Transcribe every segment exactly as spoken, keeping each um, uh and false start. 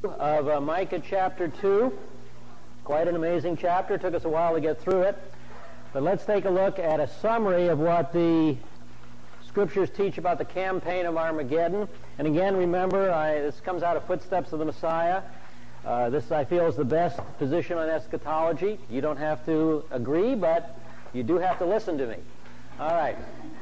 Of uh, Micah chapter two. Quite an amazing chapter. It took us a while to get through it. But let's take a look at a summary of what the scriptures teach about the campaign of Armageddon. And again, remember, I, this comes out of Footsteps of the Messiah. Uh, this, I feel, is the best position on eschatology. You don't have to agree, but you do have to listen to me. All right.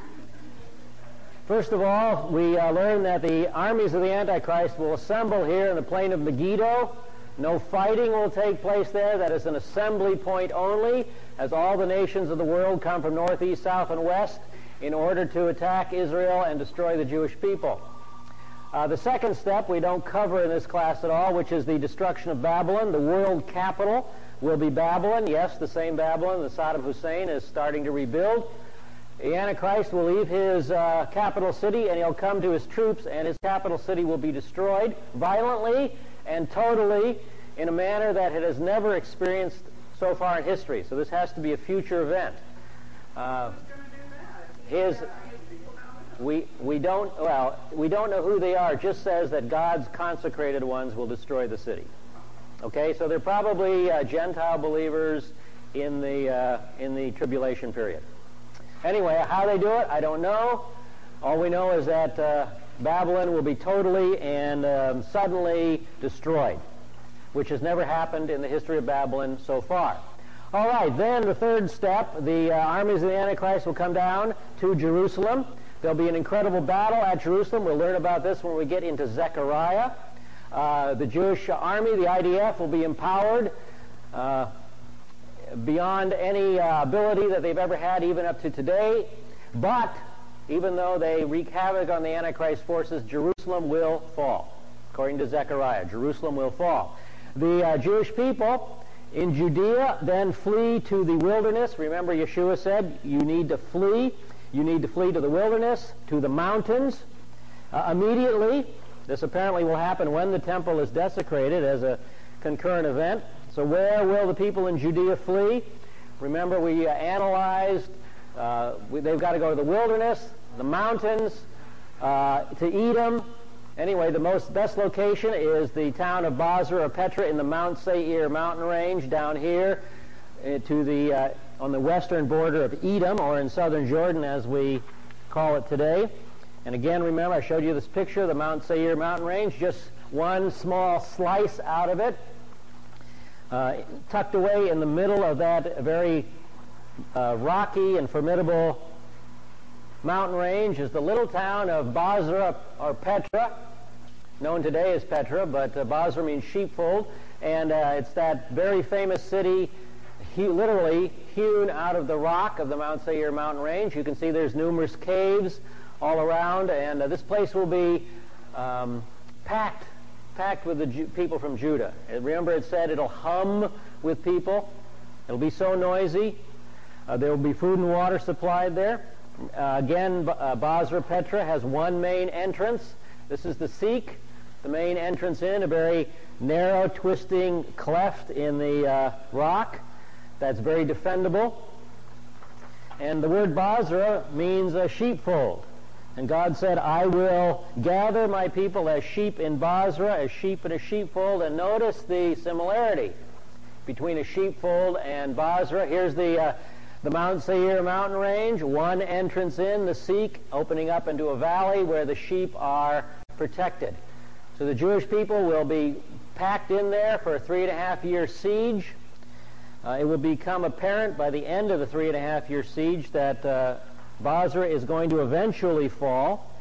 First of all, we uh, learn that the armies of the Antichrist will assemble here in the plain of Megiddo. No fighting will take place there. That is an assembly point only, as all the nations of the world come from north, east, south, and west in order to attack Israel and destroy the Jewish people. Uh, the second step we don't cover in this class at all, which is the destruction of Babylon. The world capital will be Babylon. Yes, the same Babylon that Saddam Hussein is starting to rebuild. The Antichrist will leave his uh, capital city and he'll come to his troops, and his capital city will be destroyed violently and totally in a manner that it has never experienced so far in history. So this has to be a future event. Uh, his, we we don't well we don't know who they are. It just says that God's consecrated ones will destroy the city. Okay, so they're probably uh, Gentile believers in the uh, in the tribulation period. Anyway, how they do it, I don't know. All we know is that uh, Babylon will be totally and um, suddenly destroyed, which has never happened in the history of Babylon so far. All right, then the third step, the uh, armies of the Antichrist will come down to Jerusalem. There'll be an incredible battle at Jerusalem. We'll learn about this when we get into Zechariah. Uh, the Jewish army, the I D F, will be empowered Uh, beyond any uh, ability that they've ever had, even up to today. But even though they wreak havoc on the Antichrist forces, Jerusalem will fall. According to Zechariah, Jerusalem will fall. The uh, Jewish people in Judea then flee to the wilderness. Remember, Yeshua said, you need to flee. You need to flee to the wilderness, to the mountains. Uh, immediately, this apparently will happen when the temple is desecrated as a concurrent event. So where will the people in Judea flee? Remember, we uh, analyzed, uh, we, they've got to go to the wilderness, the mountains, uh, to Edom. Anyway, the most best location is the town of Basra or Petra in the Mount Seir mountain range down here uh, to the uh, on the western border of Edom, or in southern Jordan as we call it today. And again, remember, I showed you this picture of the Mount Seir mountain range, just one small slice out of it. Uh, tucked away in the middle of that very uh, rocky and formidable mountain range is the little town of Basra or Petra, known today as Petra, but uh, Basra means sheepfold, and uh, it's that very famous city he, literally hewn out of the rock of the Mount Seir mountain range. You can see there's numerous caves all around, and uh, this place will be um, packed packed with the Ju- people from Judah. Remember, it said it'll hum with people. It'll be so noisy. Uh, there will be food and water supplied there. Uh, again, uh, Basra Petra has one main entrance. This is the Sikh, the main entrance in, a very narrow, twisting cleft in the uh, rock that's very defendable. And the word Basra means a sheepfold. And God said, I will gather my people as sheep in Basra, as sheep in a sheepfold. And notice the similarity between a sheepfold and Basra. Here's the uh, the Mount Seir mountain range, one entrance in, the Sikh, opening up into a valley where the sheep are protected. So the Jewish people will be packed in there for a three and a half year siege. Uh, it will become apparent by the end of the three and a half year siege that uh, Basra is going to eventually fall,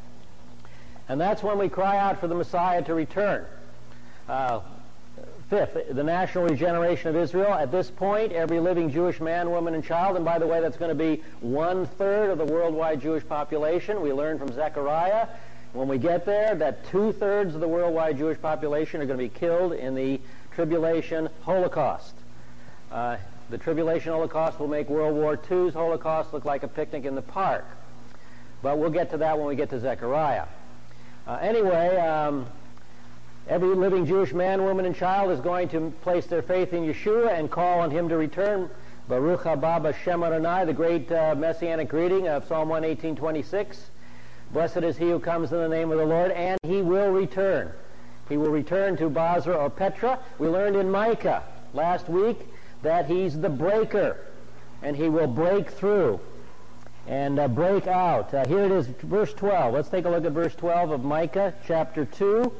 and that's when we cry out for the Messiah to return. Uh, fifth, the national regeneration of Israel. At this point, every living Jewish man, woman, and child, and by the way, that's going to be one-third of the worldwide Jewish population. We learn from Zechariah, when we get there, that two-thirds of the worldwide Jewish population are going to be killed in the tribulation Holocaust. Uh, The tribulation Holocaust will make World War Two's Holocaust look like a picnic in the park. But we'll get to that when we get to Zechariah. Uh, anyway, um, every living Jewish man, woman, and child is going to place their faith in Yeshua and call on him to return. Baruch haba b'Shem Adonai, the great uh, messianic greeting of Psalm one eighteen twenty-six. Blessed is he who comes in the name of the Lord, and he will return. He will return to Bozrah or Petra. We learned in Micah last week that he's the breaker, and he will break through and uh, break out. Uh, here it is, verse twelve. Let's take a look at verse twelve of Micah chapter two.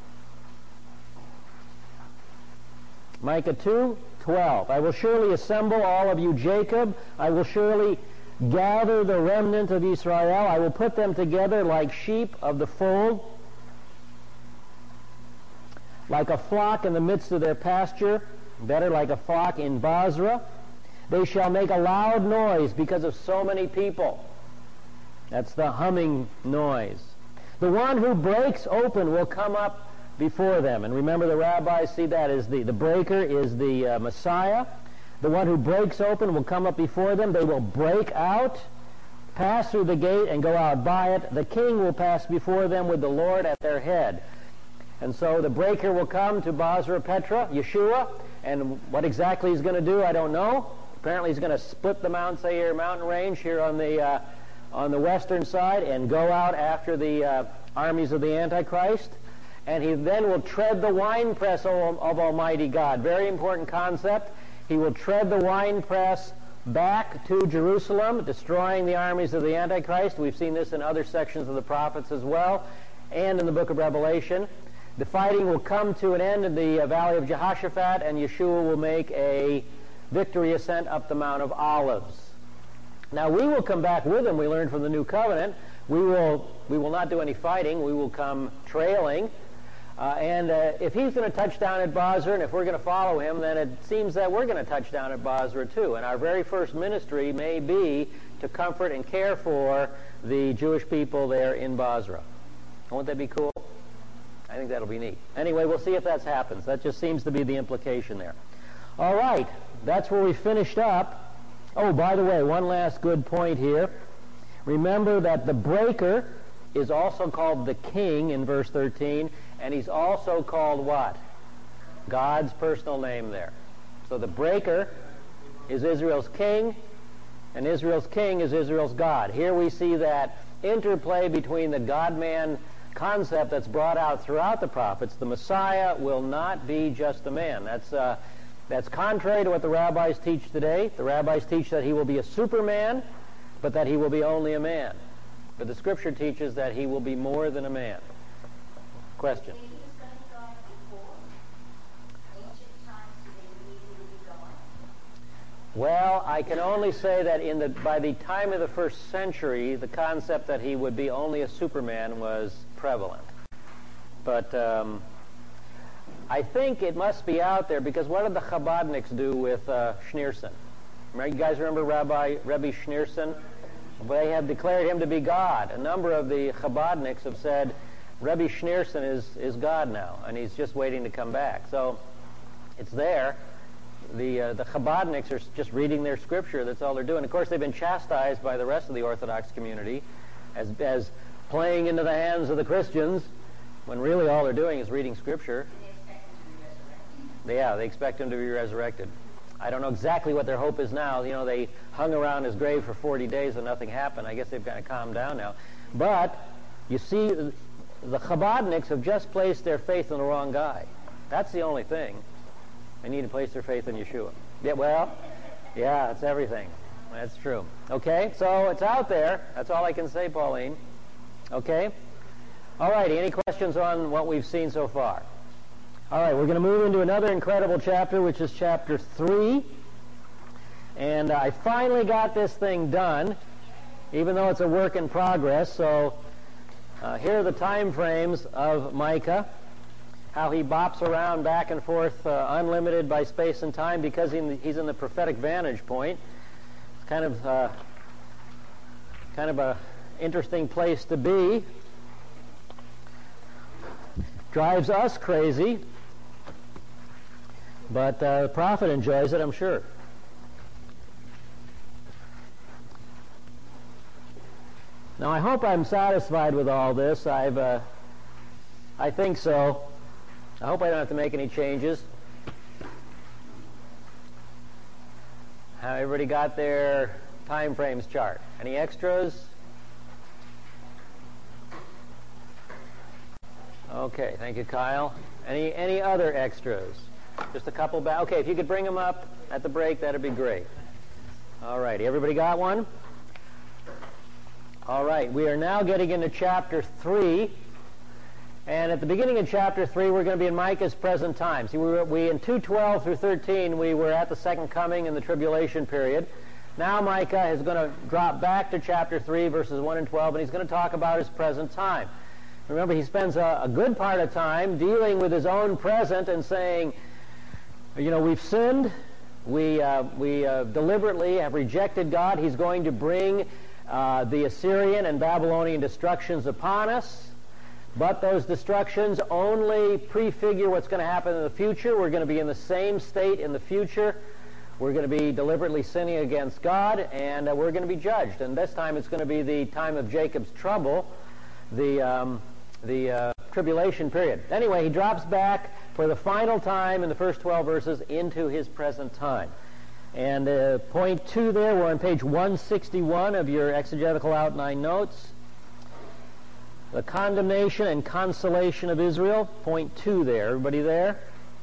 Micah two, twelve. I will surely assemble all of you, Jacob. I will surely gather the remnant of Israel. I will put them together like sheep of the fold, like a flock in the midst of their pasture, better like a flock in Bozrah. They shall make a loud noise because of so many people. That's the humming noise. The one who breaks open will come up before them. And remember, the rabbis see that as the, the breaker is the uh, Messiah. The one who breaks open will come up before them. They will break out, pass through the gate, and go out by it. The king will pass before them with the Lord at their head. And so the breaker will come to Bozrah Petra, Yeshua, and what exactly he's going to do, I don't know. Apparently he's going to split the Mount Seir mountain range here on the uh, on the western side and go out after the uh, armies of the Antichrist. And he then will tread the winepress of, of Almighty God. Very important concept. He will tread the winepress back to Jerusalem, destroying the armies of the Antichrist. We've seen this in other sections of the prophets as well, and in the book of Revelation. The fighting will come to an end in the uh, valley of Jehoshaphat, and Yeshua will make a victory ascent up the Mount of Olives. Now we will come back with him, we learned from the New Covenant. We will, we will not do any fighting. We will come trailing. Uh, and uh, if he's going to touch down at Bozrah, and if we're going to follow him, then it seems that we're going to touch down at Bozrah too. And our very first ministry may be to comfort and care for the Jewish people there in Bozrah. Won't that be cool? I think that'll be neat. Anyway, we'll see if that happens. That just seems to be the implication there. All right, that's where we finished up. Oh, by the way, one last good point here. Remember that the breaker is also called the king in verse thirteen, and he's also called what? God's personal name there. So the breaker is Israel's king, and Israel's king is Israel's God. Here we see that interplay between the God-man concept that's brought out throughout the prophets. The Messiah will not be just a man. That's uh, that's contrary to what the rabbis teach today. The rabbis teach that he will be a superman, but that he will be only a man. But the Scripture teaches that he will be more than a man. Question? Well, I can only say that in the by the time of the first century, the concept that he would be only a superman was prevalent. But um, I think it must be out there, because what did the Chabadniks do with uh, Schneerson? Remember, you guys remember Rabbi Rebbe Schneerson? They had declared him to be God. A number of the Chabadniks have said Rebbe Schneerson is, is God now, and he's just waiting to come back. So it's there. The uh, the Chabadniks are just reading their scripture. That's all they're doing. Of course, they've been chastised by the rest of the Orthodox community as as playing into the hands of the Christians, when really all they're doing is reading scripture. They, yeah, they expect him to be resurrected. I don't know exactly what their hope is now. You know, they hung around his grave for forty days and nothing happened. I guess they've kind of calmed down now. But you see, the Chabadniks have just placed their faith in the wrong guy. That's the only thing. They need to place their faith in Yeshua. Yeah, well, yeah, it's everything. That's true. Okay, so it's out there. That's all I can say, Pauline. Okay? All righty, any questions on what we've seen so far? All right, we're going to move into another incredible chapter, which is chapter three. And uh, I finally got this thing done, even though it's a work in progress. So uh, here are the time frames of Micah. How he bops around back and forth, uh, unlimited by space and time, because he in the, he's in the prophetic vantage point. It's kind of uh, kind of a interesting place to be. Drives us crazy, but uh, the prophet enjoys it, I'm sure. Now, I hope I'm satisfied with all this. I've, uh, I think so. I hope I don't have to make any changes. How everybody got their time frames chart? Any extras? Okay, thank you, Kyle. Any any other extras? Just a couple back. Okay, if you could bring them up at the break, that'd be great. All right, everybody got one? All right, we are now getting into chapter three. And at the beginning of chapter three, we're going to be in Micah's present time. See, we, were, we in two twelve through thirteen, we were at the second coming in the tribulation period. Now Micah is going to drop back to chapter three, verses one and twelve, and he's going to talk about his present time. Remember, he spends a, a good part of time dealing with his own present and saying, you know, we've sinned, we, uh, we uh, deliberately have rejected God. He's going to bring uh, the Assyrian and Babylonian destructions upon us. But those destructions only prefigure what's going to happen in the future. We're going to be in the same state in the future. We're going to be deliberately sinning against God, and uh, we're going to be judged. And this time it's going to be the time of Jacob's trouble, the, um, the uh, tribulation period. Anyway, he drops back for the final time in the first twelve verses into his present time. And uh, point two there, we're on page one sixty-one of your exegetical outline notes. The condemnation and consolation of Israel, point two there. Everybody there?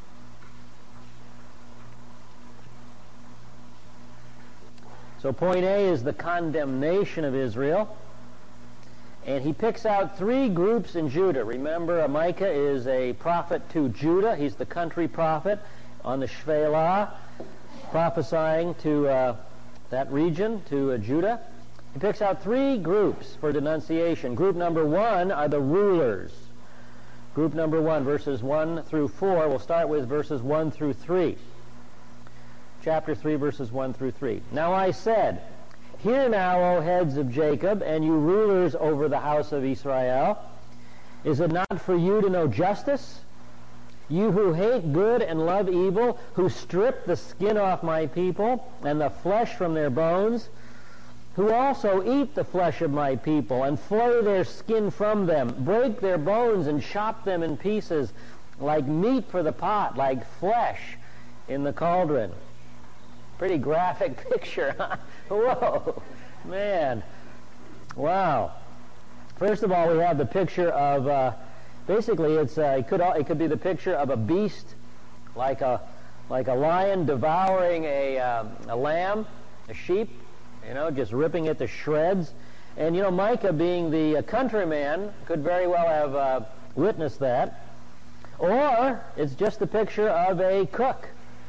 So point A is the condemnation of Israel. And he picks out three groups in Judah. Remember, Micah is a prophet to Judah. He's the country prophet on the Shephelah, prophesying to uh, that region, to uh, Judah. He picks out three groups for denunciation. Group number one are the rulers. Group number one, verses one through four. We'll start with verses one through three. Chapter three, verses one through three. Now I said, hear now, O heads of Jacob, and you rulers over the house of Israel. Is it not for you to know justice? You who hate good and love evil, who strip the skin off my people and the flesh from their bones, who also eat the flesh of my people and flay their skin from them, break their bones and chop them in pieces, like meat for the pot, like flesh in the cauldron. Pretty graphic picture, huh? Whoa, man. Wow. First of all, we have the picture of, uh, basically it's, uh, it could it could be the picture of a beast, like a, like a lion devouring a, um, a lamb, a sheep, you know, just ripping it to shreds. And, you know, Micah, being the uh, countryman, could very well have uh, witnessed that. Or it's just a picture of a cook.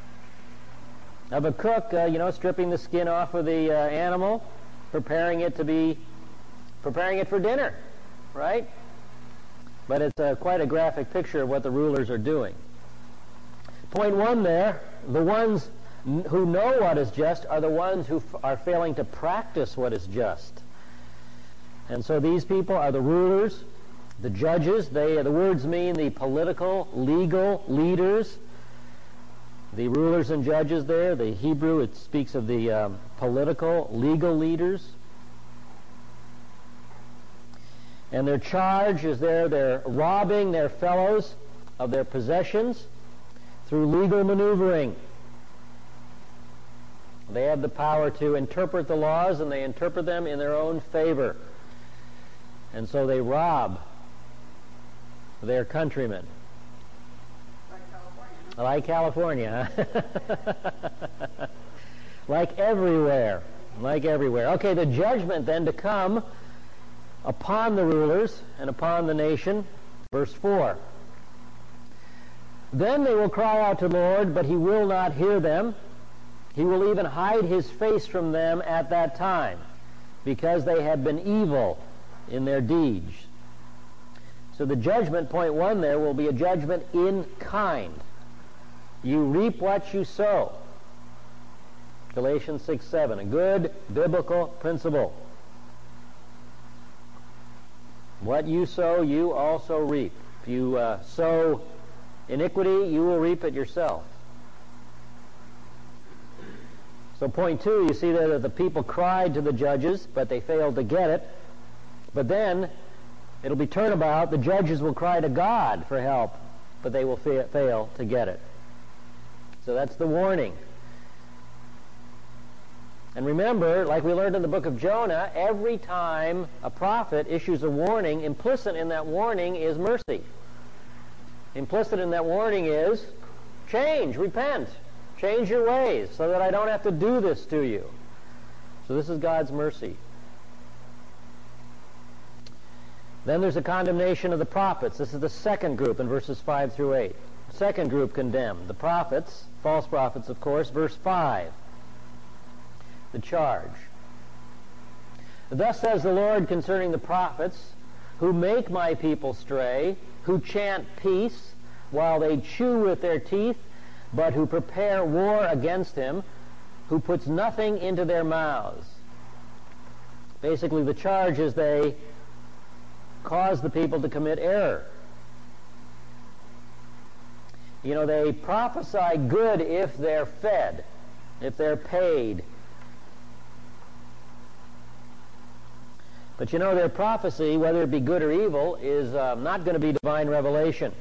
Of a cook, uh, you know, stripping the skin off of the uh, animal, preparing it to be, preparing it for dinner, right? But it's uh, quite a graphic picture of what the rulers are doing. Point one there, the ones who know what is just are the ones who f- are failing to practice what is just. And so these people are the rulers, the judges. They, the words mean the political, legal leaders. The rulers and judges there, the Hebrew, it speaks of the um, political, legal leaders. And their charge is there, they're robbing their fellows of their possessions through legal maneuvering. They have the power to interpret the laws, and they interpret them in their own favor. And so they rob their countrymen. Like California. Like California, huh? Like everywhere. Like everywhere. Okay, the judgment then to come upon the rulers and upon the nation. Verse four. Then they will cry out to the Lord, but he will not hear them. He will even hide his face from them at that time, because they have been evil in their deeds. So the judgment, point one there, will be a judgment in kind. You reap what you sow. Galatians six seven, a good biblical principle. What you sow, you also reap. If you uh, sow iniquity, you will reap it yourself. So point two, you see there that the people cried to the judges, but they failed to get it. But then, it'll be turnabout. The judges will cry to God for help, but they will fa- fail to get it. So that's the warning. And remember, like we learned in the book of Jonah, every time a prophet issues a warning, implicit in that warning is mercy. Implicit in that warning is change, repent, change your ways so that I don't have to do this to you. So this is God's mercy. Then there's a condemnation of the prophets. This is the second group in verses five through eight. Second group condemned. The prophets, false prophets, of course. Verse five, the charge. Thus says the Lord concerning the prophets, who make my people stray, who chant peace while they chew with their teeth, but who prepare war against him, who puts nothing into their mouths. Basically, the charge is they cause the people to commit error. You know, they prophesy good if they're fed, if they're paid. But you know, their prophecy, whether it be good or evil, is uh, not going to be divine revelation.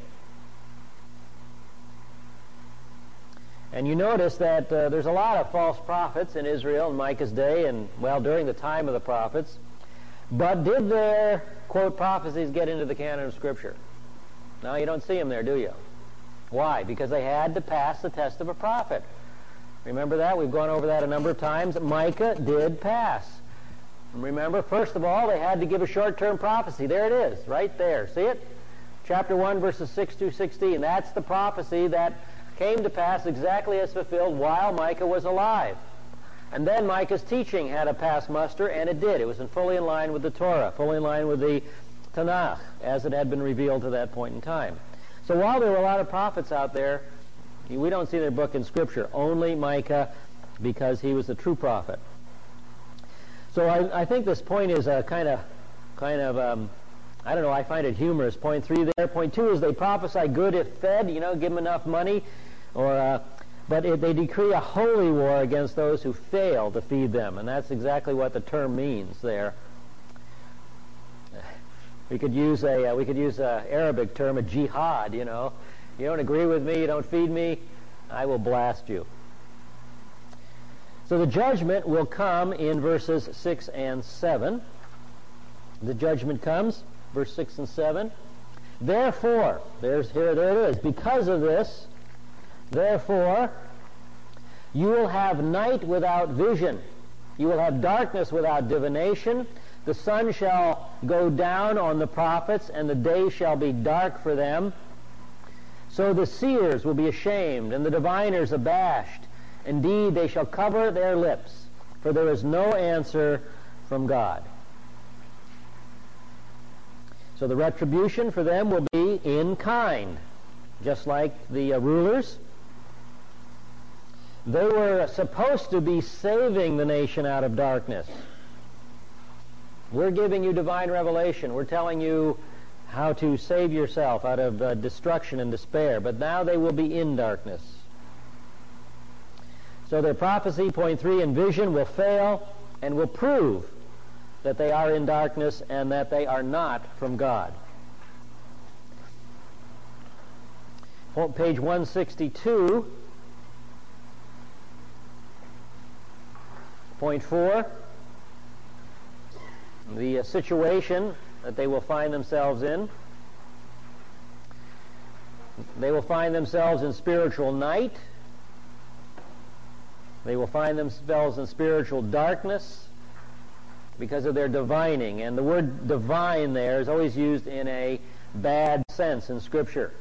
And you notice that uh, there's a lot of false prophets in Israel in Micah's day and, well, during the time of the prophets. But did their, quote, prophecies get into the canon of Scripture? No, you don't see them there, do you? Why? Because they had to pass the test of a prophet. Remember that? We've gone over that a number of times. Micah did pass. And remember, first of all, they had to give a short-term prophecy. There it is, right there. See it? Chapter one, verses six through sixteen. That's the prophecy that came to pass exactly as fulfilled while Micah was alive. And then Micah's teaching had to pass muster, and it did. It was in fully in line with the Torah, fully in line with the Tanakh, as it had been revealed to that point in time. So while there were a lot of prophets out there, we don't see their book in Scripture. Only Micah, because he was a true prophet. So I, I think this point is a kind of, kind of, um, I don't know, I find it humorous. Point three there. Point two is they prophesy good if fed, you know, give them enough money, or, uh, but it, they decree a holy war against those who fail to feed them, and that's exactly what the term means there. We could use a, uh, we could use a Arabic term, a jihad. You know, you don't agree with me, you don't feed me, I will blast you. So the judgment will come in verses six and seven. The judgment comes, verse six and seven. Therefore, there's here, there it is. Because of this, therefore, you will have night without vision. You will have darkness without divination. The sun shall go down on the prophets, and the day shall be dark for them. So the seers will be ashamed, and the diviners abashed. Indeed, they shall cover their lips, for there is no answer from God. So the retribution for them will be in kind, just like the uh, rulers. They were supposed to be saving the nation out of darkness. We're giving you divine revelation. We're telling you how to save yourself out of uh, destruction and despair. But now they will be in darkness. So their prophecy, point three, and vision will fail and will prove that they are in darkness and that they are not from God. Page one sixty-two, point four, the uh, situation that they will find themselves in. They will find themselves in spiritual night. They will find themselves in spiritual darkness because of their divining. And the word divine there is always used in a bad sense in Scripture.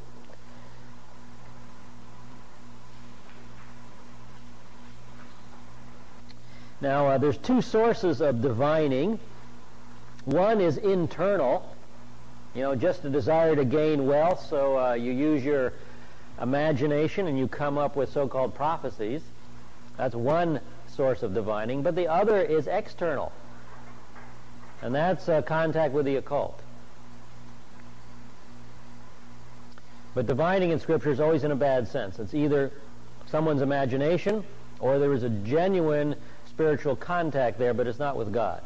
Now, uh, there's two sources of divining. One is internal, you know, just a desire to gain wealth, so uh, you use your imagination and you come up with so-called prophecies. That's one source of divining. But the other is external, and that's uh, contact with the occult. But divining in Scripture is always in a bad sense. It's either someone's imagination or there is a genuine spiritual contact there, but it's not with God.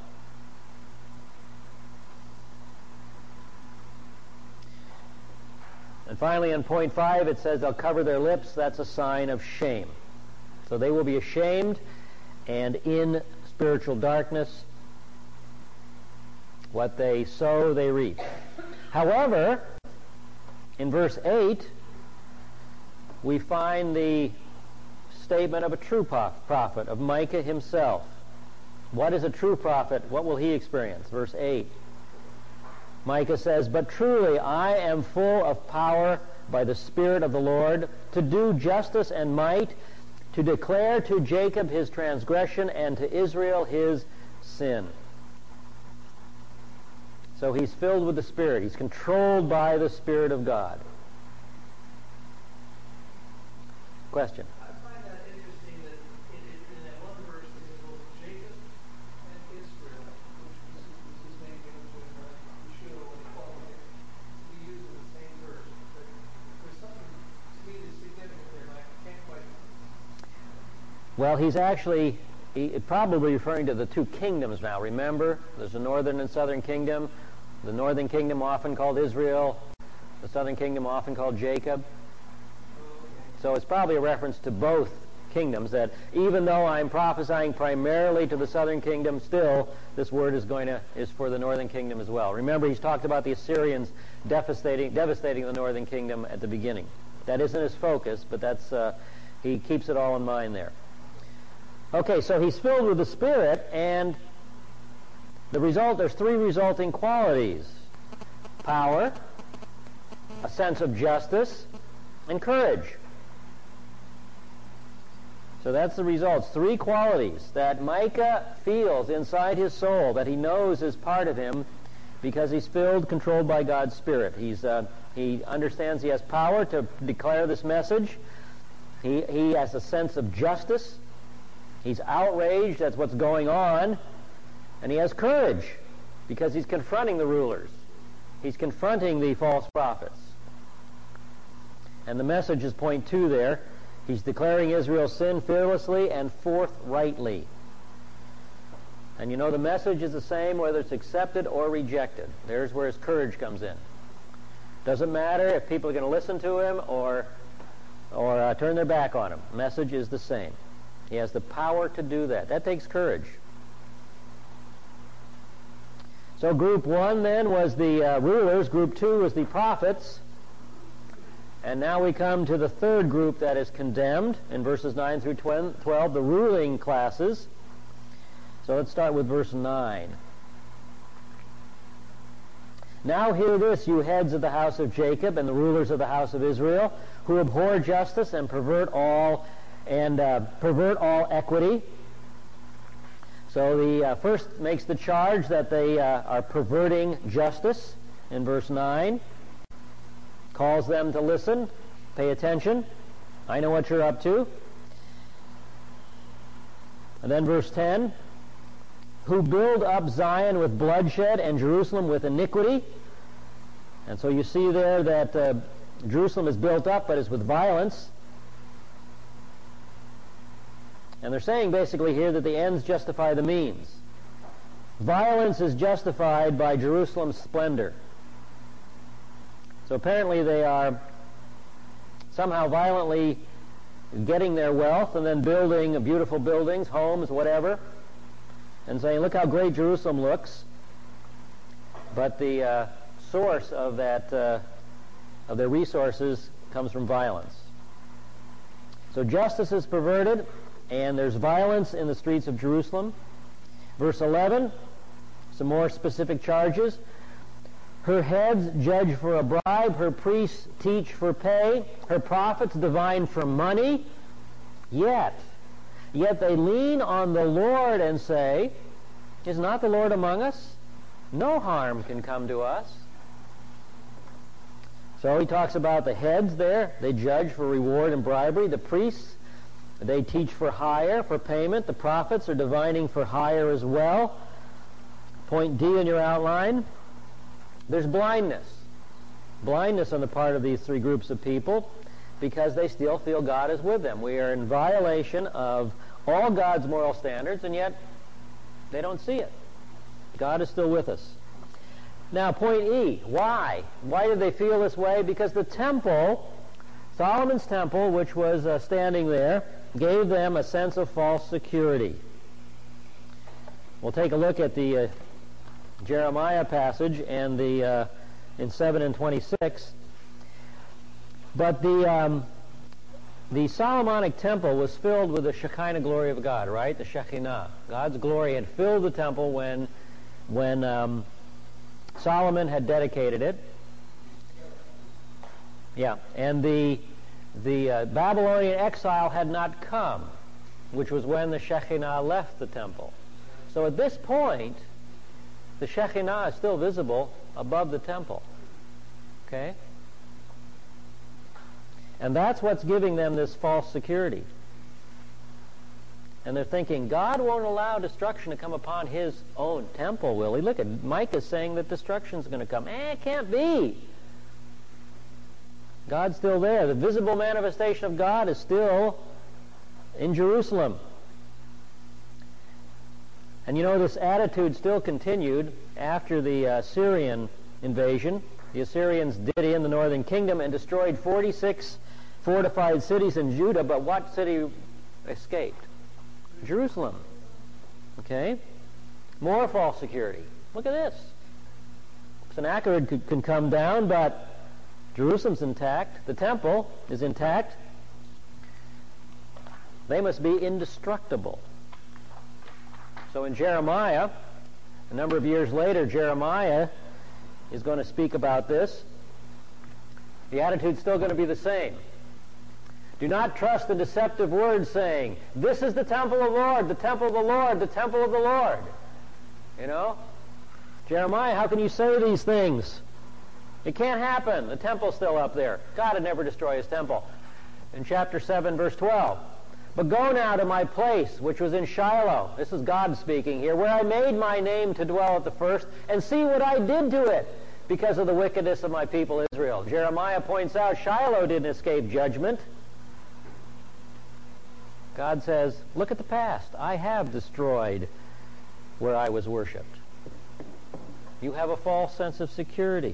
And finally, in point five, it says they'll cover their lips. That's a sign of shame. So they will be ashamed and in spiritual darkness. What they sow, they reap. However, In verse eight, we find the statement of a true prophet, of Micah himself. What is a true prophet? What will he experience? Verse eight. Micah says, "But truly I am full of power by the Spirit of the Lord, to do justice and might, to declare to Jacob his transgression and to Israel his sin." So he's filled with the Spirit. He's controlled by the Spirit of God. Question? I find that interesting that in, in, in that one verse it says both Jacob and Israel, which was his, was his name given to him, uh, Yeshua, when he followed him, to be used in the same verse. But there's something to me that's significant there, and I can't quite. Well, he's actually he, probably referring to the two kingdoms now. Remember, there's a northern and southern kingdom. The northern kingdom often called Israel, the southern kingdom often called Jacob. So it's probably a reference to both kingdoms, that even though I'm prophesying primarily to the southern kingdom, still this word is going to is for the northern kingdom as well. Remember, he's talked about the Assyrians devastating devastating the northern kingdom at the beginning. That isn't his focus, but that's uh, he keeps it all in mind there. Okay, so he's filled with the Spirit, and the result, there's three resulting qualities: power, a sense of justice, and courage. So that's the results. Three qualities that Micah feels inside his soul, that he knows is part of him, because he's filled, controlled by God's Spirit. He's uh, he understands he has power to declare this message. He he has a sense of justice. He's outraged at what's going on, and he has courage because he's confronting the rulers. He's confronting the false prophets. And the message is point two there. He's declaring Israel's sin fearlessly and forthrightly. And you know, the message is the same whether it's accepted or rejected. There's where his courage comes in. Doesn't matter if people are going to listen to him or, or uh, turn their back on him. The message is the same. He has the power to do that. That takes courage. So group one then was the uh, rulers. Group two was the prophets. And now we come to the third group that is condemned in verses nine through twelve, the ruling classes. So let's start with verse nine. "Now hear this, you heads of the house of Jacob and the rulers of the house of Israel, who abhor justice and pervert all and uh, pervert all equity." So the uh, first makes the charge that they uh, are perverting justice in verse nine. Calls them to listen, pay attention. I know what you're up to. And then verse ten, "Who build up Zion with bloodshed and Jerusalem with iniquity." And so you see there that uh, Jerusalem is built up, but it's with violence. And they're saying basically here that the ends justify the means. Violence is justified by Jerusalem's splendor. So apparently they are somehow violently getting their wealth and then building beautiful buildings, homes, whatever, and saying, look how great Jerusalem looks. But the uh, source of that, uh, of their resources comes from violence. So justice is perverted, and there's violence in the streets of Jerusalem. Verse eleven, some more specific charges. "Her heads judge for a bribe, her priests teach for pay, her prophets divine for money. Yet, yet they lean on the Lord and say, is not the Lord among us? No harm can come to us." So he talks about the heads there. They judge for reward and bribery. The priests, they teach for hire, for payment. The prophets are divining for hire as well. Point D in your outline. There's blindness. Blindness on the part of these three groups of people because they still feel God is with them. We are in violation of all God's moral standards, and yet they don't see it. God is still with us. Now, point E. Why? Why did they feel this way? Because the temple, Solomon's temple, which was uh, standing there, gave them a sense of false security. We'll take a look at the uh, Jeremiah passage and the uh, in seven and twenty-six. But the um, the Solomonic temple was filled with the Shekinah glory of God, right? The Shekinah. God's glory had filled the temple when when um, Solomon had dedicated it. Yeah, and the the uh, Babylonian exile had not come, which was when the Shekinah left the temple. So at this point, the Shekinah is still visible above the temple. Okay? And that's what's giving them this false security. And they're thinking, God won't allow destruction to come upon his own temple, will he? Look at Micah saying that destruction's going to come. Eh, it can't be. God's still there. The visible manifestation of God is still in Jerusalem. And you know, this attitude still continued after the uh, Syrian invasion. The Assyrians did in the northern kingdom and destroyed forty-six fortified cities in Judah, but what city escaped? Jerusalem. Okay? More false security. Look at this. Sennacherib could, can come down, but Jerusalem's intact. The temple is intact. They must be indestructible. So in Jeremiah, a number of years later, Jeremiah is going to speak about this. The attitude's still going to be the same. Do not trust the deceptive words saying, this is the temple of the Lord, the temple of the Lord, the temple of the Lord. You know? Jeremiah, how can you say these things? It can't happen. The temple's still up there. God would never destroy his temple. In chapter seven, verse twelve. But go now to my place, which was in Shiloh. This is God speaking here, where I made my name to dwell at the first, and see what I did to it, because of the wickedness of my people Israel. Jeremiah points out Shiloh didn't escape judgment. God says, look at the past. I have destroyed where I was worshipped. You have a false sense of security.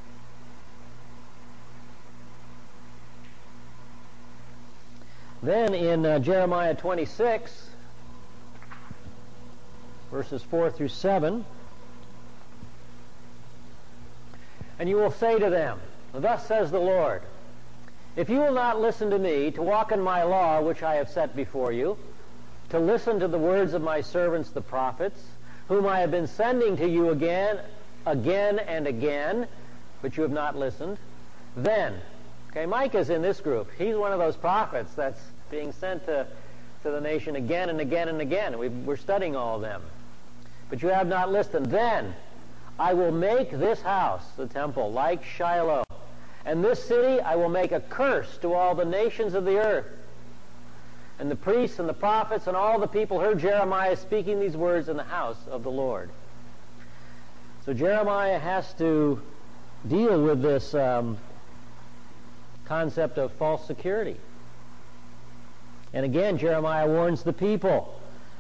Then in uh, Jeremiah twenty-six, verses four through seven, and you will say to them, thus says the Lord, if you will not listen to me, to walk in my law which I have set before you, to listen to the words of my servants the prophets, whom I have been sending to you again, again and again, but you have not listened, then, okay, Micah's in this group. He's one of those prophets that's being sent to, to the nation again and again and again. We've, we're studying all of them. But you have not listened. Then I will make this house, the temple, like Shiloh. And this city I will make a curse to all the nations of the earth. And the priests and the prophets and all the people heard Jeremiah speaking these words in the house of the Lord. So Jeremiah has to deal with this um, concept of false security. And again, Jeremiah warns the people.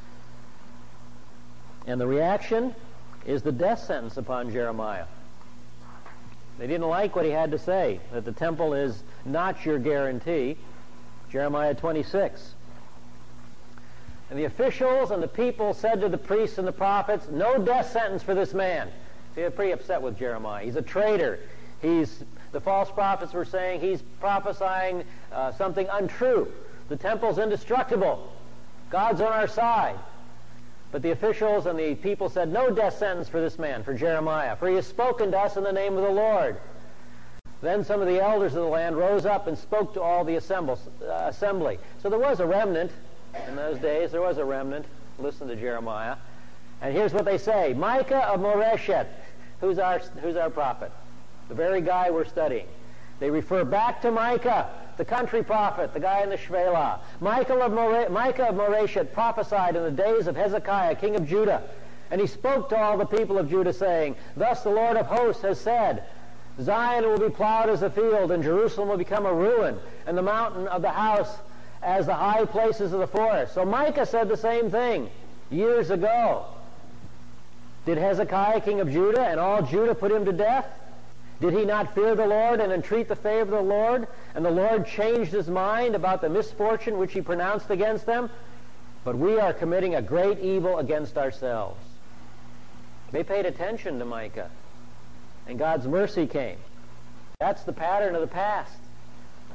And the reaction is the death sentence upon Jeremiah. They didn't like what he had to say, that the temple is not your guarantee. Jeremiah twenty-six. And the officials and the people said to the priests and the prophets, no death sentence for this man. See, they're pretty upset with Jeremiah. He's a traitor. He's, the false prophets were saying he's prophesying uh, something untrue. The temple's indestructible. God's on our side. But the officials and the people said, no death sentence for this man, for Jeremiah, for he has spoken to us in the name of the Lord. Then some of the elders of the land rose up and spoke to all the assemble, uh, assembly. So there was a remnant in those days. There was a remnant. Listen to Jeremiah. And here's what they say. Micah of Moreshet. Who's our, who's our prophet? The very guy we're studying. They refer back to Micah, the country prophet, the guy in the Shvelah. Micah of, More- Micah of Moreshet prophesied in the days of Hezekiah, king of Judah. And he spoke to all the people of Judah, saying, thus the Lord of hosts has said, Zion will be plowed as a field, and Jerusalem will become a ruin, and the mountain of the house as the high places of the forest. So Micah said the same thing years ago. Did Hezekiah, king of Judah, and all Judah put him to death? Did he not fear the Lord and entreat the favor of the Lord? And the Lord changed his mind about the misfortune which he pronounced against them? But we are committing a great evil against ourselves. They paid attention to Micah, and God's mercy came. That's the pattern of the past.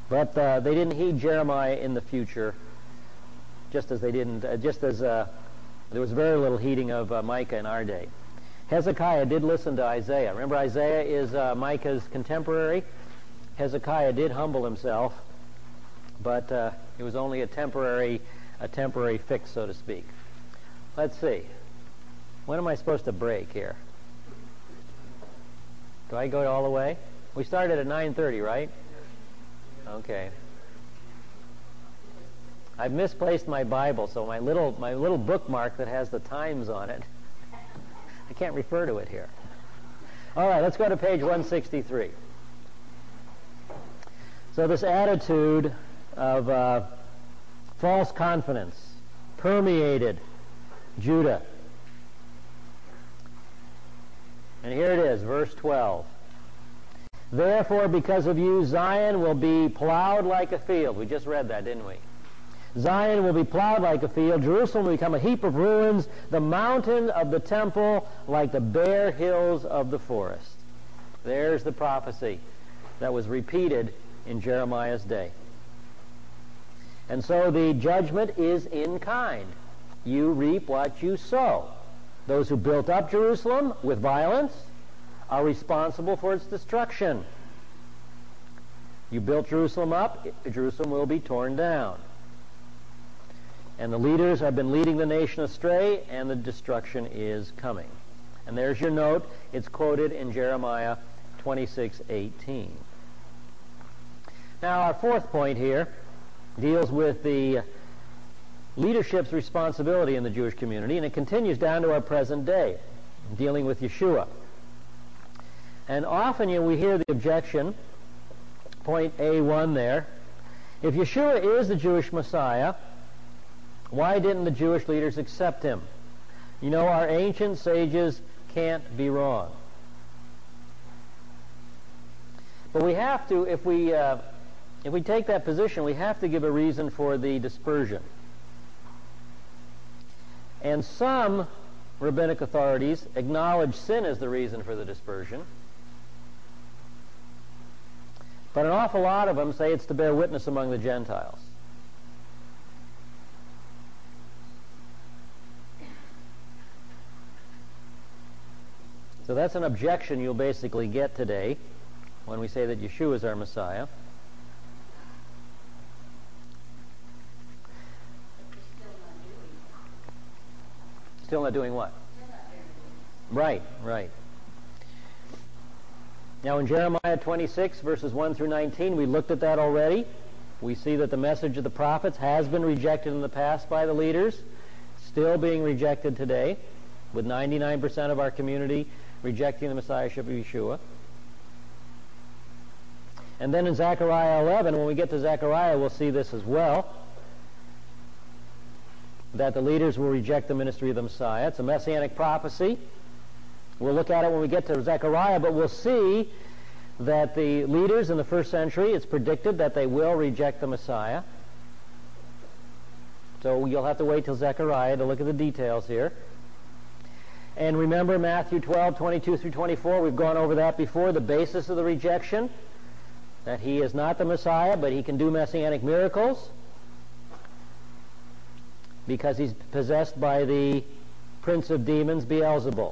But uh, they didn't heed Jeremiah in the future, just as they didn't, uh, just as uh, there was very little heeding of uh, Micah in our day. Hezekiah did listen to Isaiah. Remember, Isaiah is uh, Micah's contemporary. Hezekiah did humble himself, but uh, it was only a temporary, a temporary fix, so to speak. Let's see. When am I supposed to break here? Do I go all the way? We started at nine thirty, right? Okay. I've misplaced my Bible, so my little my little bookmark that has the times on it, I can't refer to it here. All right, let's go to page one sixty-three. So this attitude of uh, false confidence permeated Judah. And here it is, verse twelve. Therefore, because of you, Zion will be plowed like a field. We just read that, didn't we? Zion will be plowed like a field. Jerusalem will become a heap of ruins. The mountain of the temple like the bare hills of the forest. There's the prophecy that was repeated in Jeremiah's day. And so the judgment is in kind. You reap what you sow. Those who built up Jerusalem with violence are responsible for its destruction. You built Jerusalem up, Jerusalem will be torn down. And the leaders have been leading the nation astray, and the destruction is coming. And there's your note. It's quoted in Jeremiah twenty-six eighteen. Now, our fourth point here deals with the leadership's responsibility in the Jewish community, and it continues down to our present day, dealing with Yeshua. And often, you know, we hear the objection, point A one there, if Yeshua is the Jewish Messiah, why didn't the Jewish leaders accept him? You know, our ancient sages can't be wrong. But we have to, if we, uh, if we take that position, we have to give a reason for the dispersion. And some rabbinic authorities acknowledge sin as the reason for the dispersion. But an awful lot of them say it's to bear witness among the Gentiles. So that's an objection you'll basically get today when we say that Yeshua is our Messiah. Still not doing what? Right, right. Now in Jeremiah twenty-six, verses one through nineteen, we looked at that already. We see that the message of the prophets has been rejected in the past by the leaders, still being rejected today, with ninety-nine percent of our community rejecting the Messiahship of Yeshua. And then in Zechariah eleven, when we get to Zechariah, we'll see this as well, that the leaders will reject the ministry of the Messiah. It's a messianic prophecy. We'll look at it when we get to Zechariah, but we'll see that the leaders in the first century, it's predicted that they will reject the Messiah. So you'll have to wait till Zechariah to look at the details here. And remember Matthew twelve, twenty-two through twenty-four, we've gone over that before, the basis of the rejection, that he is not the Messiah, but he can do messianic miracles because he's possessed by the prince of demons, Beelzebul.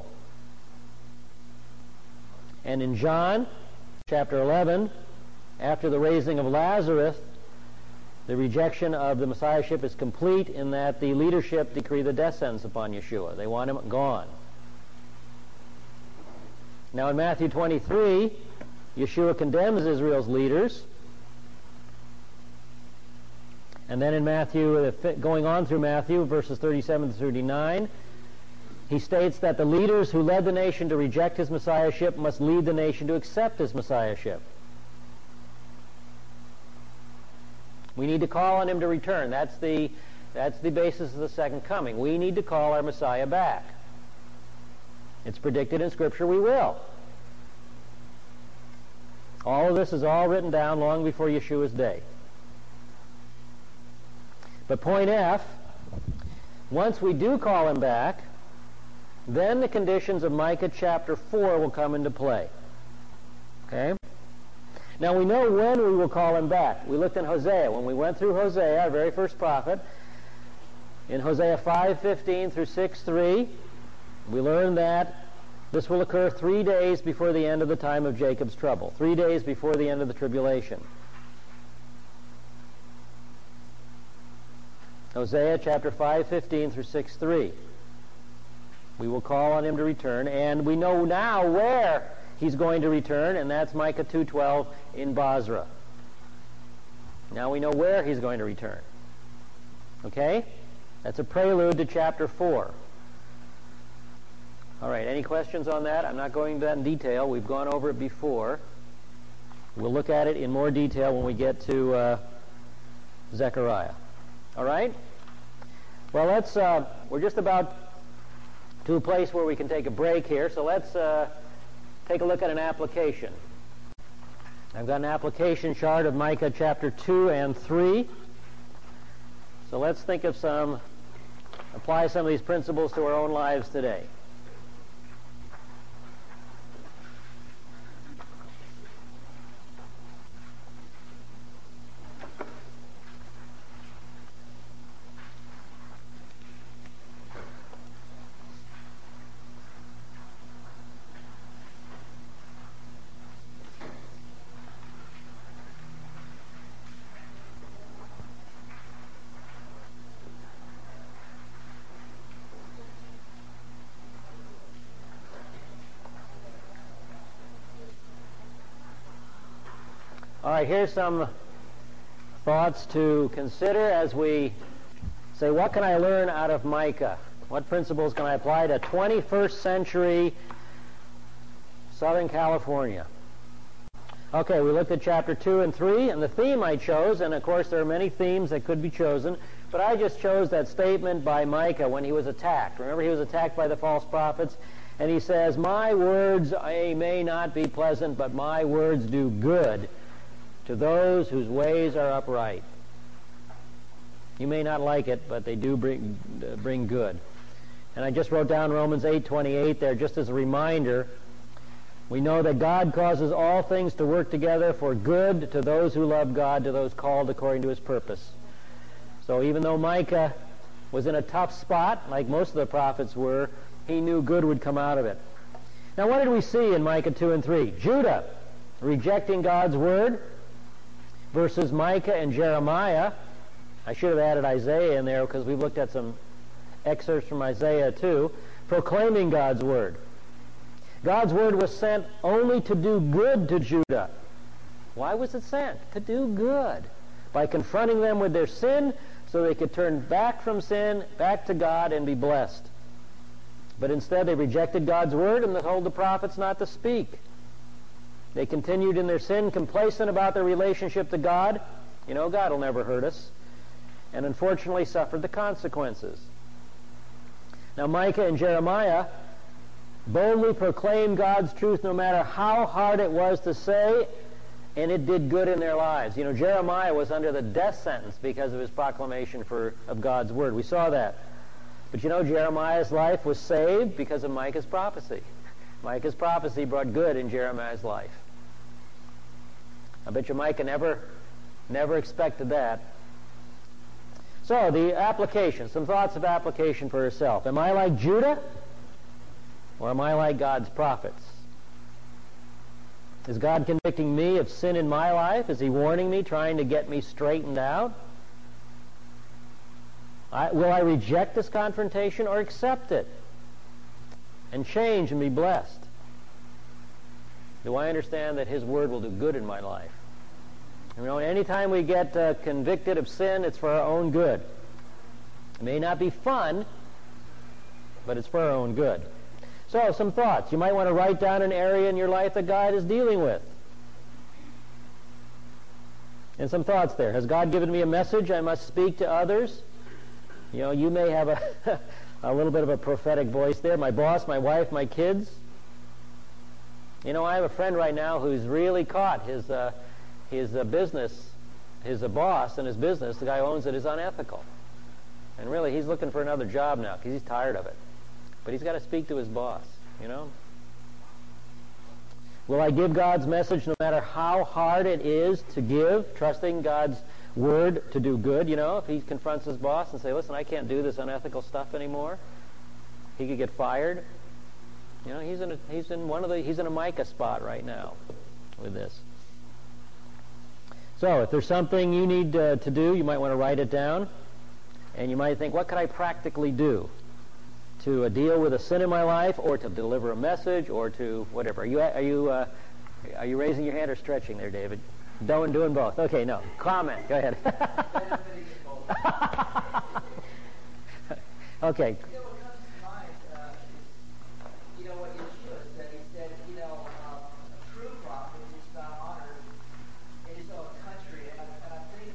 And in John chapter eleven, after the raising of Lazarus, the rejection of the Messiahship is complete in that the leadership decree the death sentence upon Yeshua. They want him gone. Now in Matthew twenty-three, Yeshua condemns Israel's leaders. And then in Matthew, going on through Matthew, verses thirty-seven to thirty-nine, he states that the leaders who led the nation to reject his Messiahship must lead the nation to accept his Messiahship. We need to call on him to return. That's the, that's the basis of the second coming. We need to call our Messiah back. It's predicted in Scripture we will. All of this is all written down long before Yeshua's day. But point F, once we do call him back, then the conditions of Micah chapter four will come into play. Okay? Now we know when we will call him back. We looked in Hosea. When we went through Hosea, our very first prophet, in Hosea five fifteen through six three, we learned that this will occur three days before the end of the time of Jacob's trouble. Three days before the end of the tribulation. Hosea chapter five fifteen through six three. We will call on him to return, and we know now where he's going to return, and that's Micah two twelve in Basra. Now we know where he's going to return. Okay? That's a prelude to chapter four. All right, any questions on that? I'm not going into that in detail. We've gone over it before. We'll look at it in more detail when we get to uh, Zechariah. All right? Well, let's, uh, we're just about to a place where we can take a break here, so let's uh, take a look at an application. I've got an application chart of Micah chapter two and three. So let's think of some, apply some of these principles to our own lives today. All right, here's some thoughts to consider as we say, what can I learn out of Micah? What principles can I apply to twenty-first century Southern California? Okay, we looked at chapter two and three, and the theme I chose, and of course there are many themes that could be chosen, but I just chose that statement by Micah when he was attacked. Remember, he was attacked by the false prophets, and he says, "My words I may not be pleasant, but my words do good to those whose ways are upright." You may not like it, but they do bring uh, bring good. And I just wrote down Romans eight twenty-eight there just as a reminder. We know that God causes all things to work together for good to those who love God, to those called according to his purpose. So even though Micah was in a tough spot, like most of the prophets were, he knew good would come out of it. Now what did we see in Micah two and three? Judah rejecting God's word versus Micah and Jeremiah. I should have added Isaiah in there because we've looked at some excerpts from Isaiah too, proclaiming God's word. God's word was sent only to do good to Judah. Why was it sent? To do good. By confronting them with their sin so they could turn back from sin, back to God, and be blessed. But instead they rejected God's word and told the prophets not to speak. They continued in their sin, complacent about their relationship to God. You know, God will never hurt us. And unfortunately suffered the consequences. Now Micah and Jeremiah boldly proclaimed God's truth no matter how hard it was to say, and it did good in their lives. You know, Jeremiah was under the death sentence because of his proclamation for, of God's word. We saw that. But you know, Jeremiah's life was saved because of Micah's prophecy. Micah's prophecy brought good in Jeremiah's life. I bet you Micah never, never expected that. So, the application, some thoughts of application for herself. Am I like Judah? Or am I like God's prophets? Is God convicting me of sin in my life? Is he warning me, trying to get me straightened out? I, will I reject this confrontation or accept it and change and be blessed? Do I understand that his word will do good in my life? You know, anytime we get uh, convicted of sin, it's for our own good. It may not be fun, but it's for our own good. So, some thoughts. You might want to write down an area in your life that God is dealing with. And some thoughts there. Has God given me a message I must speak to others? You know, you may have a, a little bit of a prophetic voice there. My boss, my wife, my kids. You know, I have a friend right now who's really caught his uh, his uh, business, his uh, boss and his business, the guy who owns it, is unethical. And really, he's looking for another job now because he's tired of it. But he's got to speak to his boss, you know. Will I give God's message no matter how hard it is to give, trusting God's word to do good? You know, if he confronts his boss and say, listen, I can't do this unethical stuff anymore, he could get fired. You know, he's in a, he's in one of the he's in a Micah spot right now with this. So if there's something you need uh, to do, you might want to write it down, and you might think, what could I practically do to uh, deal with a sin in my life, or to deliver a message, or to whatever? Are you are you uh, are you raising your hand or stretching there, David? Doing doing both. Okay, no comment. Go ahead. Okay. You know, what comes to mind uh, is, you know, what Yeshua said. He said, you know, um, a true prophet is found honored in his own country, and I, and I think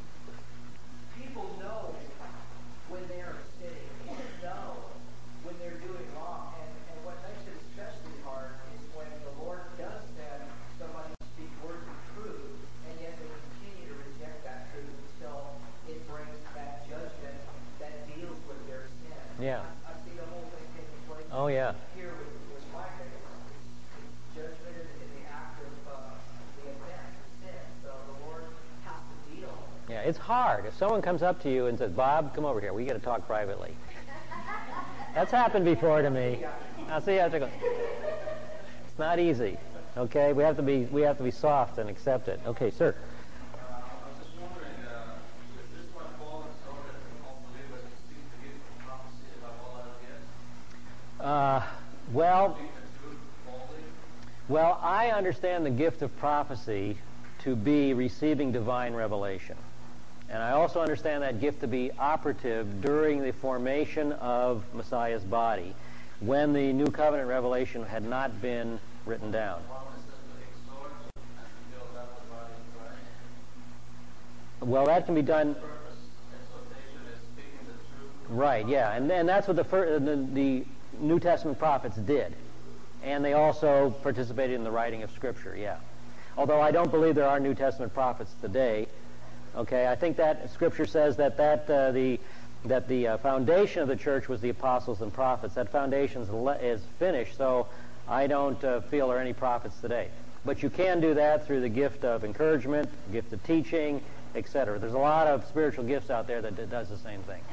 people know when they are sinning. People know when they're doing wrong, and, and what makes it especially hard is when the Lord does send somebody to speak words of truth, and yet they continue to reject that truth until it brings that judgment that deals with their sin. Yeah. I, I see the whole thing taking place. Oh yeah. Here with, with Micah, it's, it's, it's judgment in, in the act of uh, the offense, the sin. So the Lord has to deal. Yeah, it's hard. If someone comes up to you and says, Bob, come over here. We got to talk privately. That's happened before to me. I'll see you after. It's not easy. Okay, we have to be we have to be soft and accept it. Okay, sir. Uh, I was just wondering, uh, is this why Paul exhorted all believers to seek the gift of prophecy above all other gifts? Uh, well, Speak the truth boldly? well, I understand the gift of prophecy to be receiving divine revelation. And I also understand that gift to be operative during the formation of Messiah's body, when the New Covenant revelation had not been written down. One is says to exhort and to build up the body of Christ. Well, that can be done. Purpose, exhortation is speaking the truth. Right, yeah, and, and that's what the, first, the the New Testament prophets did. And they also participated in the writing of Scripture, yeah. Although I don't believe there are New Testament prophets today. Okay, I think that Scripture says that that uh, the that the uh, foundation of the church was the apostles and prophets. That foundation is finished, so I don't uh, feel there are any prophets today. But you can do that through the gift of encouragement, gift of teaching, et cetera. There's a lot of spiritual gifts out there that does the same thing.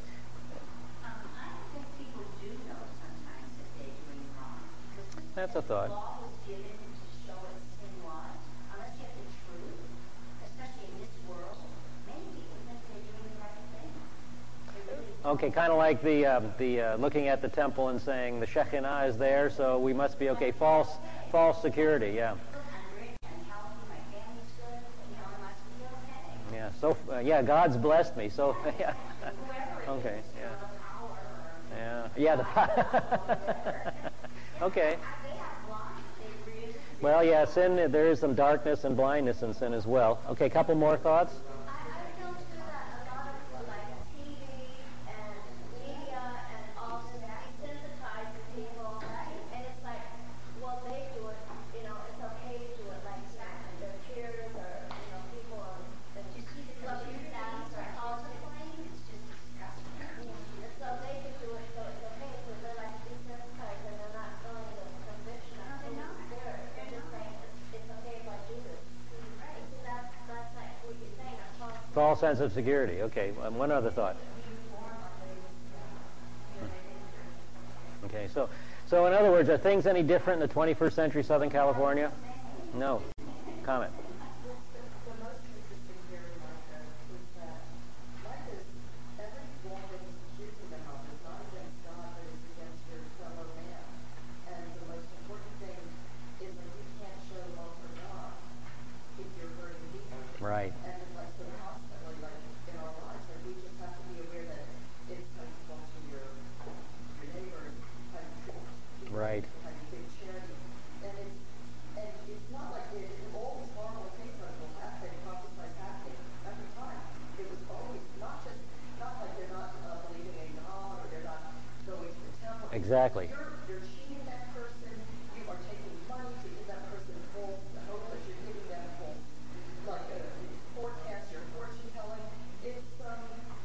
Um, I think people do know sometimes that they're doing wrong, because this That's a thought. law was given to show us sin was. Unless you have the truth, especially in this world, many people think they're doing the right thing. They really don't. Okay, kind of like the uh, the uh, looking at the temple and saying the Shekinah is there, so we must be okay. False, okay. false security, yeah. Look, I'm rich, I'm healthy, my family's good, you know, I must be okay. Yeah. So uh, yeah, God's blessed me. So Yeah, yeah. exactly. Whoever it Okay. is, you Yeah. know, the power or Yeah. Yeah. The God, or whatever. Yeah, Okay. I, I, they are blind. They really do. Well, yeah, sin. There is some darkness and blindness in sin as well. Okay, couple more thoughts. I, I feel too that a lot of like T V and media and all this desensitizes people, Right. and it's like, well, they do it, you know, it's okay to do it, like you know, Exactly. their peers or you know people on in Do you see the club computer staffs games or our kids are politics. playing? It's just disgusting. Yeah. And so they can do it, so it's okay. So they're like desensitized, and they're not feeling the conviction of No, the they're Holy not. Spirit. They're, They're just not. saying it's, it's okay if I do this. Right. And see, that's that's like what you're saying, a false. False sense of security. Okay. Um, one other thought. Reform or they, you know, feel they think they're okay. Okay. So, so in other words, are things any different in the twenty-first century Southern California? No. Comment. What's the, the most interesting here in Micah is that Micah's, every wrong that he's accusing them of is not against God, but it's against your fellow man. And the most important thing is like we can't show love for God if you're hurting people. Right. And it's like so constantly, like in our lives, like we just have to be aware that it's how you talk to your your neighbors, how you treat people, Right. how you give charity, and it's and it's not like it, it, all these horrible things that will happen, prophesied happening at the time. It was always not just not like they're not uh, believing in God or they're not going to the temple. Exactly. You're you're cheating that person. You are taking money to give that person false hope that you're giving them false like a uh, forecast. You're fortune telling. It's um.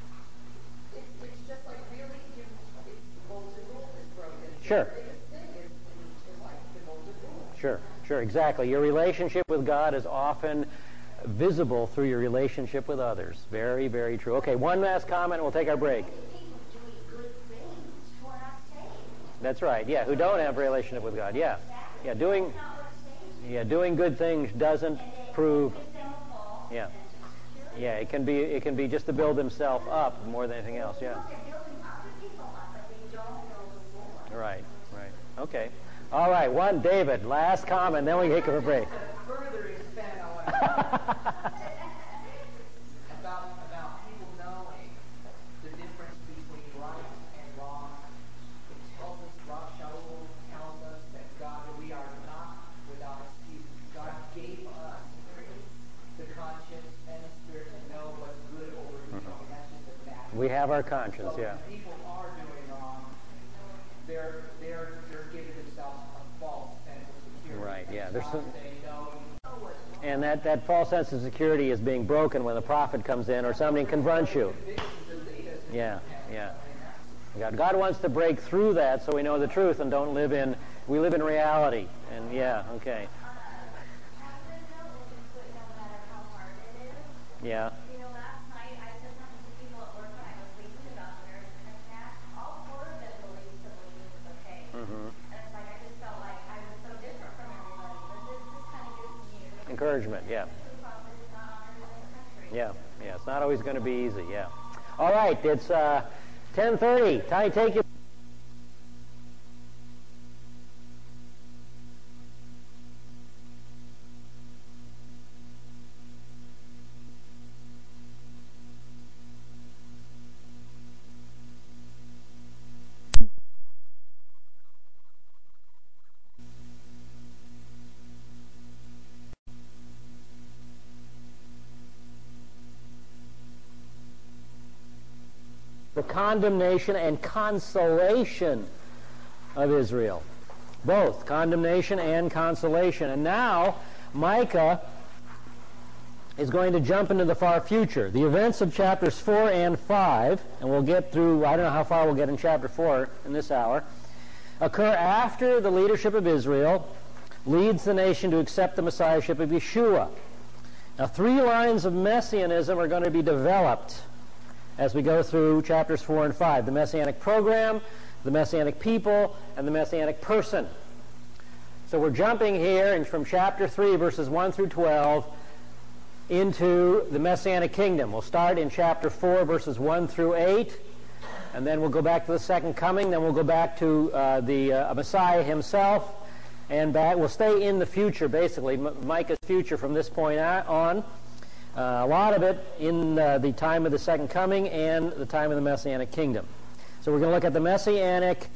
It's, it's just like really, you. It's the golden rule is broken. Sure. The biggest thing is in, in life, the golden rule. Sure. Sure, exactly. Your relationship with God is often visible through your relationship with others. Very, very true. Okay, one last comment, and we'll take our break. Many people doing good things who are not saved. That's right. Yeah, who don't have a relationship with God. Yeah, Exactly. yeah. Doing, That's not what saves you. yeah, doing good things doesn't And it prove. gives them a false Yeah. sense of security. Yeah, it can be. It can be just to build himself up more than anything else. Yeah. No, they're building other people up, but they don't know the Lord. Right. Right. Okay. All right. One, David. Last comment. Then we take a break. Just to further expand on what about about people knowing the difference between right and wrong. It tells us, Rav Shaul tells us that God, that we are not without excuse. God gave us the conscience and the spirit to know what's good over evil. I mean, that's just a natural. We have our conscience. So Yeah. when people are doing wrong, they're they're they're giving themselves a false sense of security. Right. And Yeah. There's God's some. saying, no, you know what's wrong. And that, that false sense of security is being broken when the prophet comes in or somebody confronts you. Yeah, yeah. God, God wants to break through that so we know the truth and don't live in, we live in reality. And yeah, okay. On a positive note, we'll just put no matter how hard it is. Yeah. You know, last night I said something to people at work when I was thinking about the marriage mismatch. All four of them believed civilly it was okay. Mm-hmm. And it's like I just felt like I was so different from everybody. But this just kind of gives me a Encouragement, yeah. The true prophet is not honored in this country. Yeah, yeah. It's not always going to be easy, yeah. All right, it's uh, ten thirty. Time to take you. The condemnation and consolation of Israel. Both condemnation and consolation. And now Micah is going to jump into the far future. The events of chapters four and five, and we'll get through, I don't know how far we'll get in chapter four in this hour, occur after the leadership of Israel leads the nation to accept the messiahship of Yeshua. Now, three lines of messianism are going to be developed as we go through chapters four and five. The messianic program, the messianic people, and the messianic person. So we're jumping here and from chapter three, verses one through twelve, into the messianic kingdom. We'll start in chapter four, verses one through eight, and then we'll go back to the second coming, then we'll go back to uh, the uh, Messiah himself, and back. We'll stay in the future, basically, M- Micah's future from this point on. Uh, a lot of it in uh, the time of the second coming and the time of the Messianic kingdom. So we're going to look at the Messianic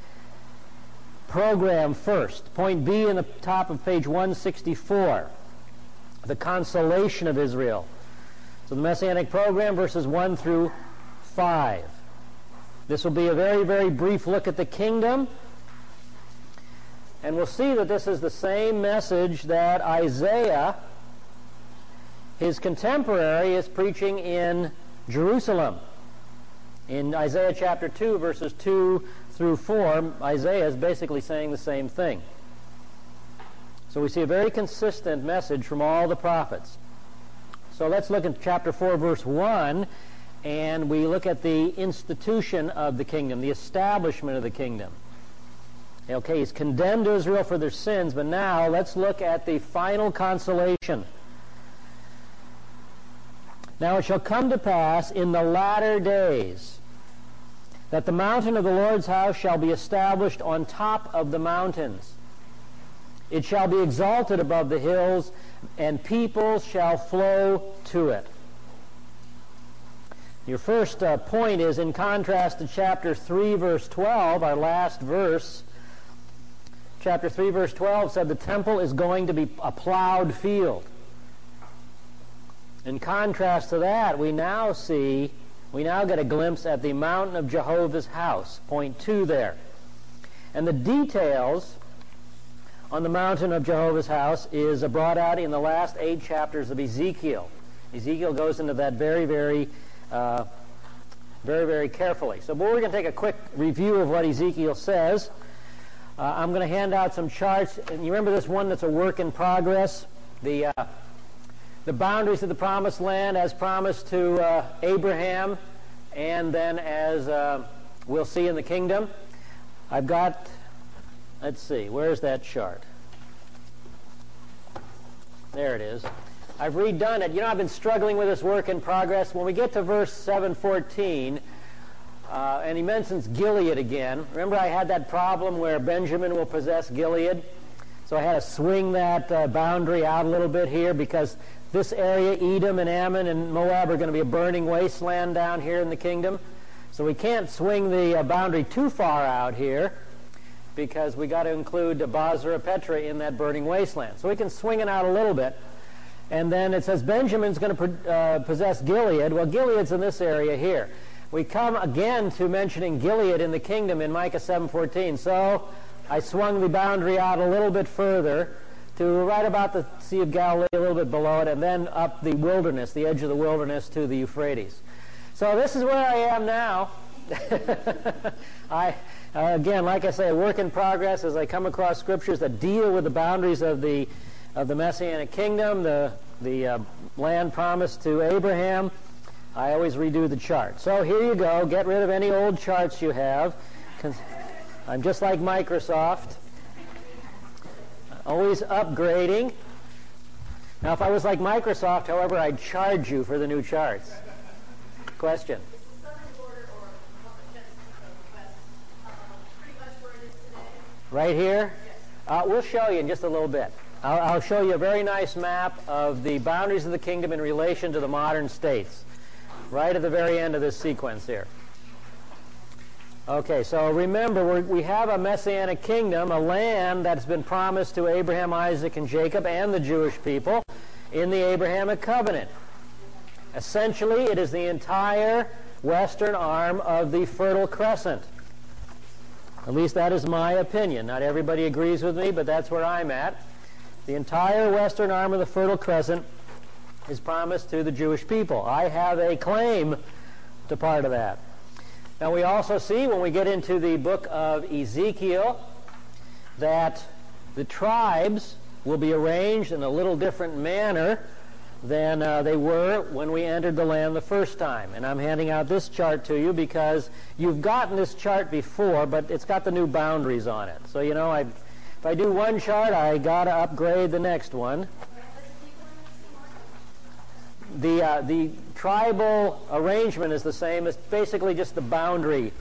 program first. Point B in the top of page one sixty-four, the consolation of Israel. So the Messianic program, verses one through five. This will be a very, very brief look at the kingdom. And we'll see that this is the same message that Isaiah, his contemporary, is preaching in Jerusalem. In Isaiah chapter two, verses two through four, Isaiah is basically saying the same thing. So we see a very consistent message from all the prophets. So let's look at chapter four, verse one, and we look at the institution of the kingdom, the establishment of the kingdom. Okay, he's condemned Israel for their sins, but now let's look at the final consolation. Now it shall come to pass in the latter days that the mountain of the Lord's house shall be established on top of the mountains. It shall be exalted above the hills, and peoples shall flow to it. Your first uh, point is in contrast to chapter three, verse twelve, our last verse. Chapter three, verse twelve said the temple is going to be a plowed field. In contrast to that, we now see, we now get a glimpse at the mountain of Jehovah's house, point two there. And the details on the mountain of Jehovah's house is brought out in the last eight chapters of Ezekiel. Ezekiel goes into that very, very, uh, very, very carefully. So we're going to take a quick review of what Ezekiel says. Uh, I'm going to hand out some charts. And you remember this one that's a work in progress? The, uh, the boundaries of the promised land as promised to uh, Abraham, and then as uh, we'll see in the kingdom. I've got, let's see, where's that chart? There it is. I've redone it. You know, I've been struggling with this work in progress. When we get to verse seven fourteen, uh, and he mentions Gilead again. Remember I had that problem where Benjamin will possess Gilead? So I had to swing that uh, boundary out a little bit here because this area, Edom and Ammon and Moab, are going to be a burning wasteland down here in the kingdom. So we can't swing the uh, boundary too far out here because we got to include uh, Basra Petra in that burning wasteland. So we can swing it out a little bit. And then it says Benjamin's going to uh, possess Gilead. Well, Gilead's in this area here. We come again to mentioning Gilead in the kingdom in Micah seven fourteen. So I swung the boundary out a little bit further to right about the Sea of Galilee, a little bit below it, and then up the wilderness, the edge of the wilderness to the Euphrates. So this is where I am now. I uh, again, like I say, a work in progress as I come across scriptures that deal with the boundaries of the of the Messianic kingdom, the the uh, land promised to Abraham. I always redo the chart. So here you go. Get rid of any old charts you have. I'm just like Microsoft, always upgrading. Now, if I was like Microsoft, however, I'd charge you for the new charts. Question? Is the southern border, or Genesis of the West, uh, pretty much where it is today? Right here? Yes. Uh, we'll show you in just a little bit. I'll, I'll show you a very nice map of the boundaries of the kingdom in relation to the modern states, right at the very end of this sequence here. Okay, so remember, we're, we have a Messianic kingdom, a land that's been promised to Abraham, Isaac, and Jacob, and the Jewish people in the Abrahamic covenant. Essentially, it is the entire western arm of the Fertile Crescent. At least that is my opinion. Not everybody agrees with me, but that's where I'm at. The entire western arm of the Fertile Crescent is promised to the Jewish people. I have a claim to part of that. Now we also see when we get into the book of Ezekiel that the tribes will be arranged in a little different manner than uh, they were when we entered the land the first time. And I'm handing out this chart to you because you've gotten this chart before, but it's got the new boundaries on it. So, you know, I, if I do one chart, I got to upgrade the next one. The, uh, the tribal arrangement is the same. It's basically just the boundary.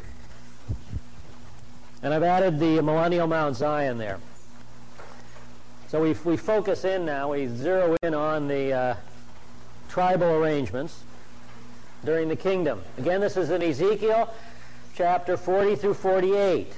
And I've added the millennial Mount Zion there. So we, we focus in now, we zero in on the uh, tribal arrangements during the kingdom. Again, this is in Ezekiel chapter forty through forty-eight.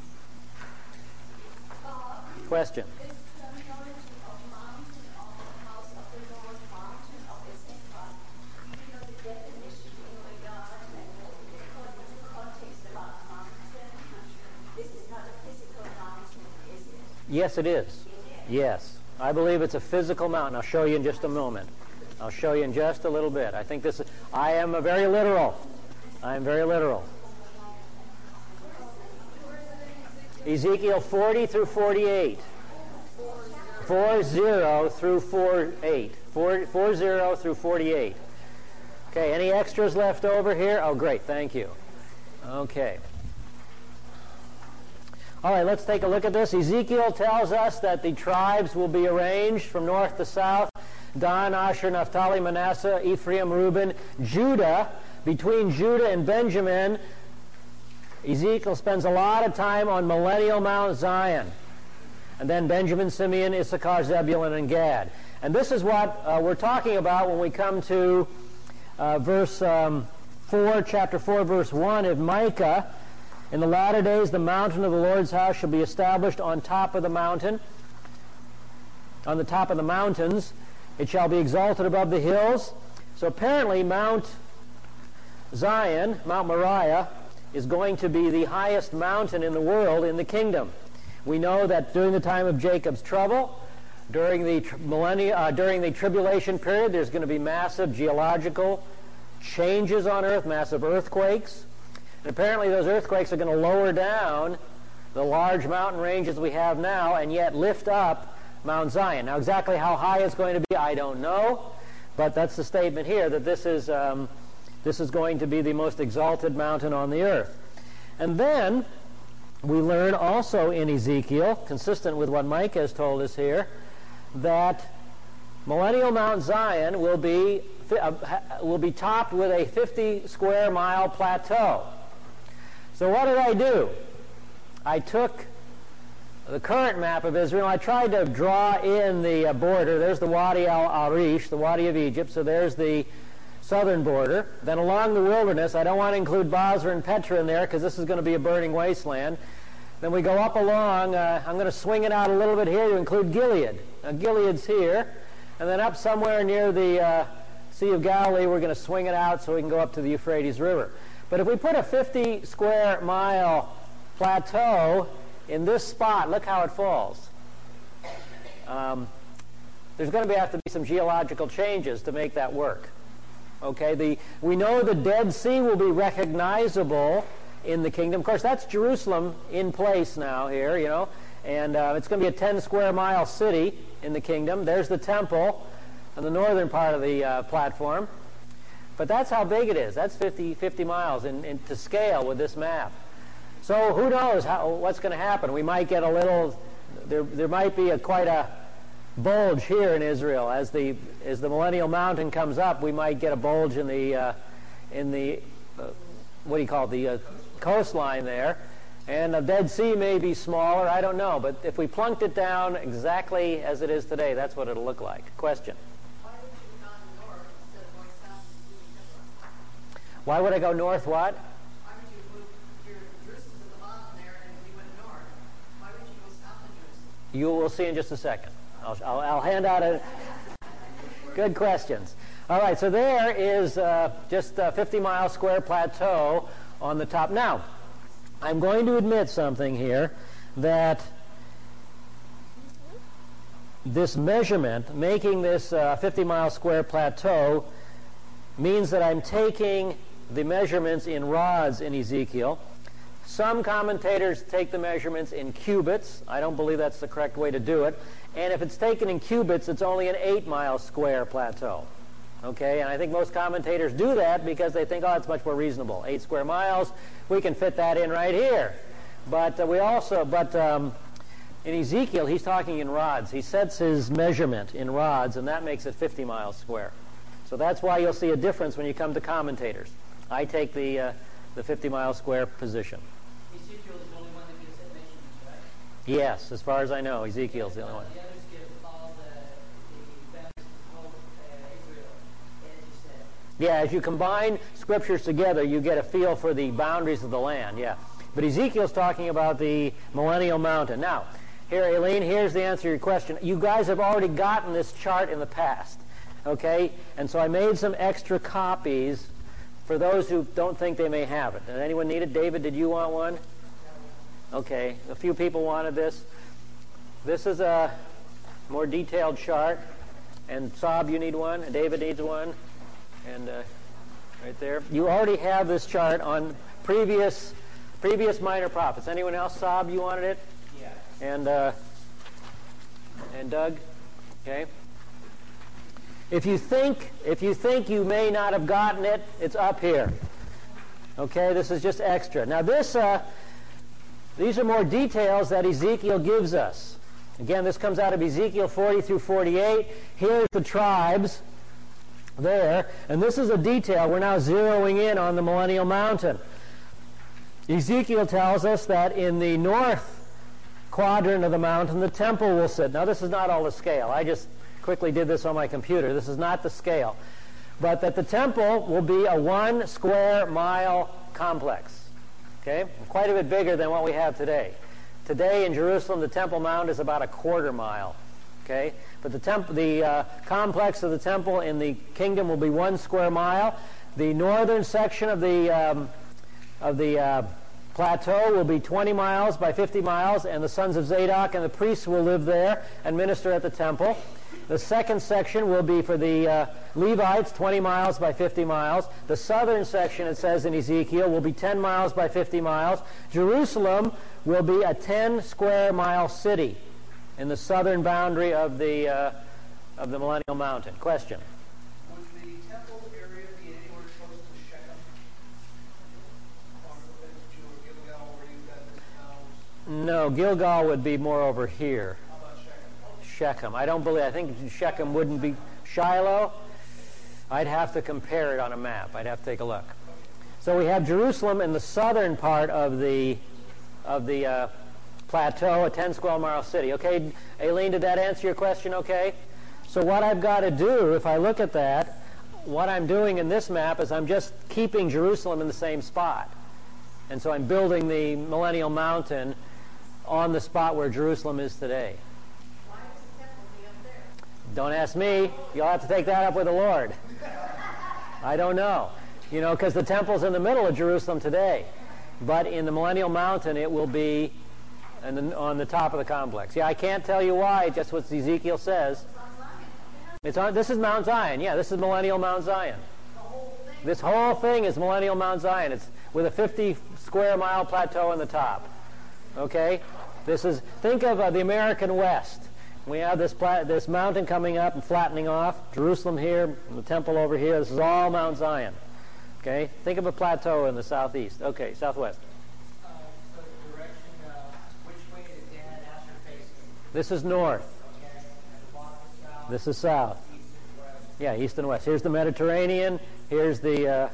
Uh, Question? This terminology of mountain, of the house of the Lord, mountain of et cetera. Do you know the definition in regard and according to context about mountain? This is not a physical mountain, is it? Yes, it is. It is. Yes. I believe it's a physical mountain. I'll show you in just a moment. I'll show you in just a little bit. I think this is, I am a very literal. I am very literal. Ezekiel forty through forty-eight. Four zero through four eight. Four, four zero through forty-eight. Okay, any extras left over here? Oh, great, thank you. Okay. All right, let's take a look at this. Ezekiel tells us that the tribes will be arranged from north to south. Dan, Asher, Naphtali, Manasseh, Ephraim, Reuben, Judah. Between Judah and Benjamin, Ezekiel spends a lot of time on millennial Mount Zion. And then Benjamin, Simeon, Issachar, Zebulun, and Gad. And this is what uh, we're talking about when we come to uh, verse um, four, chapter four, verse one of Micah. In the latter days, the mountain of the Lord's house shall be established on top of the mountain, on the top of the mountains. It shall be exalted above the hills. So apparently Mount Zion, Mount Moriah, is going to be the highest mountain in the world in the kingdom. We know that during the time of Jacob's trouble, during the tri- millennia, uh, during the tribulation period, there's going to be massive geological changes on earth, massive earthquakes. And apparently those earthquakes are going to lower down the large mountain ranges we have now and yet lift up Mount Zion. Now, exactly how high it's going to be, I don't know, but that's the statement here, that this is, um, this is going to be the most exalted mountain on the earth. And then we learn also in Ezekiel, consistent with what Mike has told us here, that Millennial Mount Zion will be uh, will be topped with a fifty square mile plateau. So what did I do? I took the current map of Israel. I tried to draw in the uh, border. There's the Wadi al-Arish, the Wadi of Egypt. So there's the southern border. Then along the wilderness, I don't want to include Basra and Petra in there because this is going to be a burning wasteland. Then we go up along. Uh, I'm going to swing it out a little bit here to include Gilead. Now Gilead's here. And then up somewhere near the uh, Sea of Galilee, we're going to swing it out so we can go up to the Euphrates River. But if we put a fifty square mile plateau in this spot, look how it falls. Um, there's going to be, have to be some geological changes to make that work. Okay, the, we know the Dead Sea will be recognizable in the kingdom. Of course, that's Jerusalem in place now here, you know, and uh, it's going to be a ten square mile city in the kingdom. There's the temple on the northern part of the uh, platform. But that's how big it is. That's fifty, fifty miles in, in, to scale with this map. So who knows how, what's going to happen. We might get a little, there, there might be a, quite a bulge here in Israel. As the, as the Millennial Mountain comes up, we might get a bulge in the, uh, in the uh, what do you call it, the uh, coastline there. And the Dead Sea may be smaller, I don't know. But if we plunked it down exactly as it is today, that's what it'll look like. Question? Why would you have gone north instead of going south and including Hebron? Why would I go north what? Why would you move your Jerusalem's at the bottom there, and when you went north, why would you go south of Jerusalem? You will see in just a second. I'll, I'll, I'll hand out a... Good questions. All right, so there is uh, just a fifty mile square plateau on the top. Now, I'm going to admit something here, that this measurement, making this uh, fifty mile square plateau, means that I'm taking the measurements in rods in Ezekiel. Some commentators take the measurements in cubits. I don't believe that's the correct way to do it. And if it's taken in cubits, it's only an eight mile square plateau. Okay, and I think most commentators do that because they think, oh, it's much more reasonable. Eight square miles, we can fit that in right here. But uh, we also, but um, in Ezekiel, he's talking in rods. He sets his measurement in rods, and that makes it fifty miles square. So that's why you'll see a difference when you come to commentators. I take the uh, the fifty mile square position. Ezekiel is the only one that gives that measurements, right? Yes, as far as I know, Ezekiel's the only one. The others give all the, the boundaries of the whole uh, Israel, as you said. Yeah, as you combine scriptures together, you get a feel for the boundaries of the land, yeah. But Ezekiel's talking about the Millennial Mountain. Now, here, Aileen, here's the answer to your question. You guys have already gotten this chart in the past, okay? And so I made some extra copies for those who don't think they may have it. Does anyone need it? David, did you want one? Okay, a few people wanted this. This is a more detailed chart. And Saab, you need one. And David needs one. And uh, right there. You already have this chart on previous previous minor prophets. Anyone else? Saab, you wanted it? Yeah. And uh, and Doug? Okay. If you think if you think you may not have gotten it, it's up here. Okay, this is just extra. Now this uh, these are more details that Ezekiel gives us. Again, this comes out of Ezekiel forty through forty-eight. Here's the tribes there, and this is a detail. We're now zeroing in on the Millennial Mountain. Ezekiel tells us that in the north quadrant of the mountain, the temple will sit. Now, this is not all the scale. I just quickly did this on my computer. This is not the scale. But that the temple will be a one square mile complex. Okay? Quite a bit bigger than what we have today. Today in Jerusalem, the Temple Mount is about a quarter mile. Okay? But the temp- the uh, complex of the temple in the kingdom will be one square mile. The northern section of the um, of the uh, plateau will be twenty miles by fifty miles, and the sons of Zadok and the priests will live there and minister at the temple. The second section will be for the uh, Levites, twenty miles by fifty miles. The southern section, it says in Ezekiel, will be ten miles by fifty miles. Jerusalem will be a ten square mile city in the southern boundary of the uh, of the Millennial Mountain. Question? Would the temple area be anywhere close to Shechem? Or or Gilgal, where you've got this now? No, Gilgal would be more over here. How about Shechem? Shechem. I don't believe, I think Shechem wouldn't be. Shiloh? I'd have to compare it on a map. I'd have to take a look. So we have Jerusalem in the southern part of the of the uh, plateau, a ten square mile city. Okay, Aileen, did that answer your question okay? So what I've got to do, if I look at that, what I'm doing in this map is I'm just keeping Jerusalem in the same spot. And so I'm building the Millennial Mountain on the spot where Jerusalem is today. Why does the temple be up there? Don't ask me. You'll have to take that up with the Lord. I don't know. You know, because the temple's in the middle of Jerusalem today. But in the Millennial Mountain, it will be in the, on the top of the complex. Yeah, I can't tell you why, just what Ezekiel says. It's on. This is Mount Zion. Yeah, this is Millennial Mount Zion. The whole thing? This whole thing is Millennial Mount Zion. It's with a fifty square mile plateau on the top. Okay? This is, think of uh, the American West. We have this pla- this mountain coming up and flattening off. Jerusalem here, the temple over here. This is all Mount Zion. Okay? Think of a plateau in the southeast. Okay, southwest. Uh, so the direction, uh, which way is Dan and Asher facing? This is north. Okay, and the bottom is south. This is south. East and west. Yeah, east and west. Here's the Mediterranean. Here's the uh,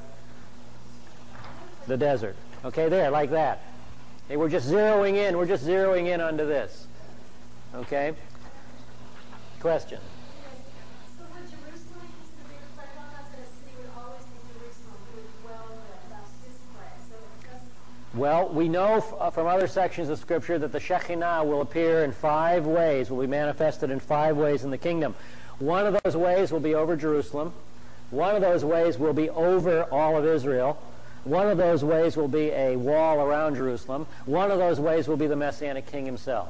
the desert. Okay, there, like that. Okay, we're just zeroing in. We're just zeroing in onto this. Okay? Question? So would Jerusalem, this is a bigger place, I thought that a city would always be Jerusalem, who would dwell there. That's this place. So it just... Well, we know f- uh, from other sections of Scripture that the Shekinah will appear in five ways, will be manifested in five ways in the kingdom. One of those ways will be over Jerusalem. One of those ways will be over all of Israel. One of those ways will be a wall around Jerusalem. One of those ways will be the Messianic King himself.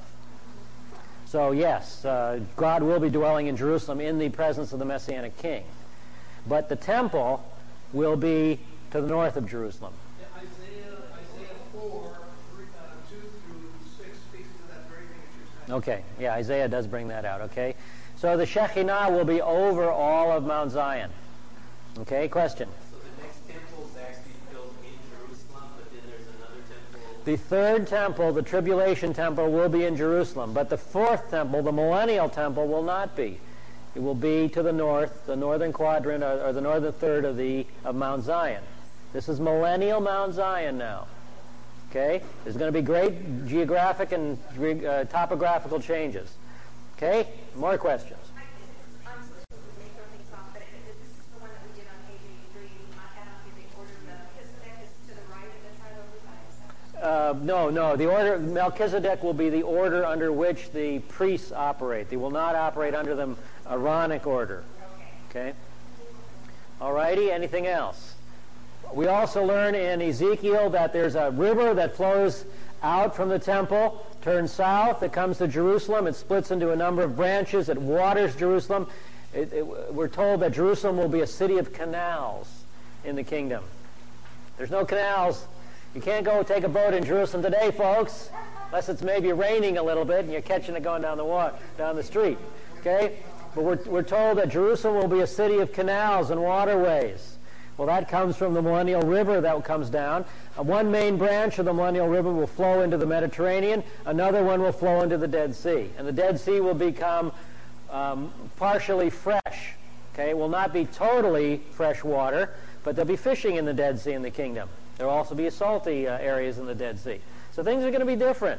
So yes, uh, God will be dwelling in Jerusalem in the presence of the Messianic King. But the temple will be to the north of Jerusalem. Yeah, Isaiah, Isaiah four, three, uh, two through six speaks to that very thing that you're saying. Okay, yeah, Isaiah does bring that out, okay? So the Shekinah will be over all of Mount Zion. Okay, question? So the next temple is actually built in Jerusalem, but then there's another temple. The third temple, the tribulation temple, will be in Jerusalem. But the fourth temple, the millennial temple, will not be. It will be to the north, the northern quadrant, or, or the northern third of the of Mount Zion. This is millennial Mount Zion now. Okay? There's going to be great geographic and uh, topographical changes. Okay? More questions? I'm so sorry, we may throw things off, but it, it, this is the one that we did on page eighty-three. I had on here the order of Melchizedek is to the right of the tribe of Levi. Is that Uh, no, no. The order Melchizedek will be the order under which the priests operate. They will not operate under the Aaronic order. okay? Okay? All righty. Anything else? We also learn in Ezekiel that there's a river that flows out from the temple, turns south, it comes to Jerusalem, it splits into a number of branches, it waters Jerusalem. It, it, we're told that Jerusalem will be a city of canals in the kingdom. There's no canals. You can't go take a boat in Jerusalem today, folks, unless it's maybe raining a little bit and you're catching it going down the wa- down the street. Okay? But we're, we're told that Jerusalem will be a city of canals and waterways. Well, that comes from the Millennial River that comes down. Uh, one main branch of the Millennial River will flow into the Mediterranean. Another one will flow into the Dead Sea. And the Dead Sea will become um, partially fresh. Okay? It will not be totally fresh water, but there'll be fishing in the Dead Sea in the kingdom. There will also be salty uh, areas in the Dead Sea. So things are going to be different.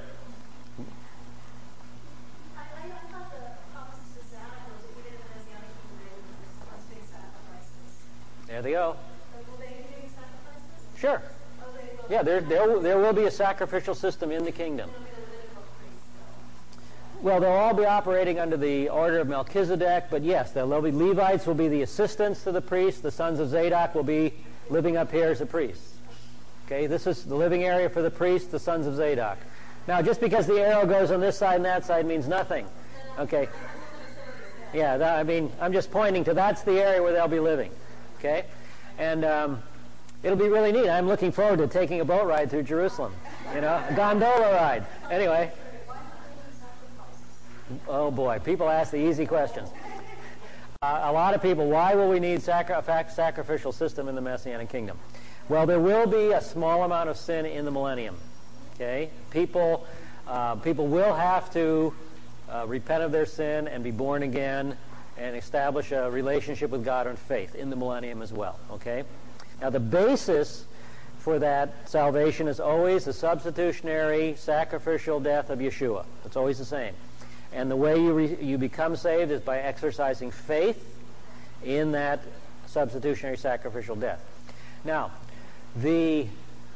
I, I, I thought the promise to Zadok was that even in the Messianic kingdom they would participate in sacrifices. There they go. So will they be doing sacrifices? Sure. Oh, they will. Yeah, there, there, there will be a sacrificial system in the kingdom. It'll be the Levitical priests, though. Well, they'll all be operating under the order of Melchizedek, but yes, there'll be Levites will be the assistants to the priests. The sons of Zadok will be living up here as the priests. Okay, this is the living area for the priests, the sons of Zadok. Now, just because the arrow goes on this side and that side means nothing. Okay. Yeah, that, I mean, I'm just pointing to that's the area where they'll be living. Okay? And um, it'll be really neat. I'm looking forward to taking a boat ride through Jerusalem. You know, a gondola ride. Anyway. Oh, boy. People ask the easy questions. Uh, a lot of people, why will we need sacri- a sacrificial system in the Messianic kingdom? Well, there will be a small amount of sin in the millennium. Okay? People, uh, people will have to uh, repent of their sin and be born again and establish a relationship with God and faith in the millennium as well. Okay? Now, the basis for that salvation is always the substitutionary sacrificial death of Yeshua. It's always the same. And the way you re- you become saved is by exercising faith in that substitutionary sacrificial death. Now, the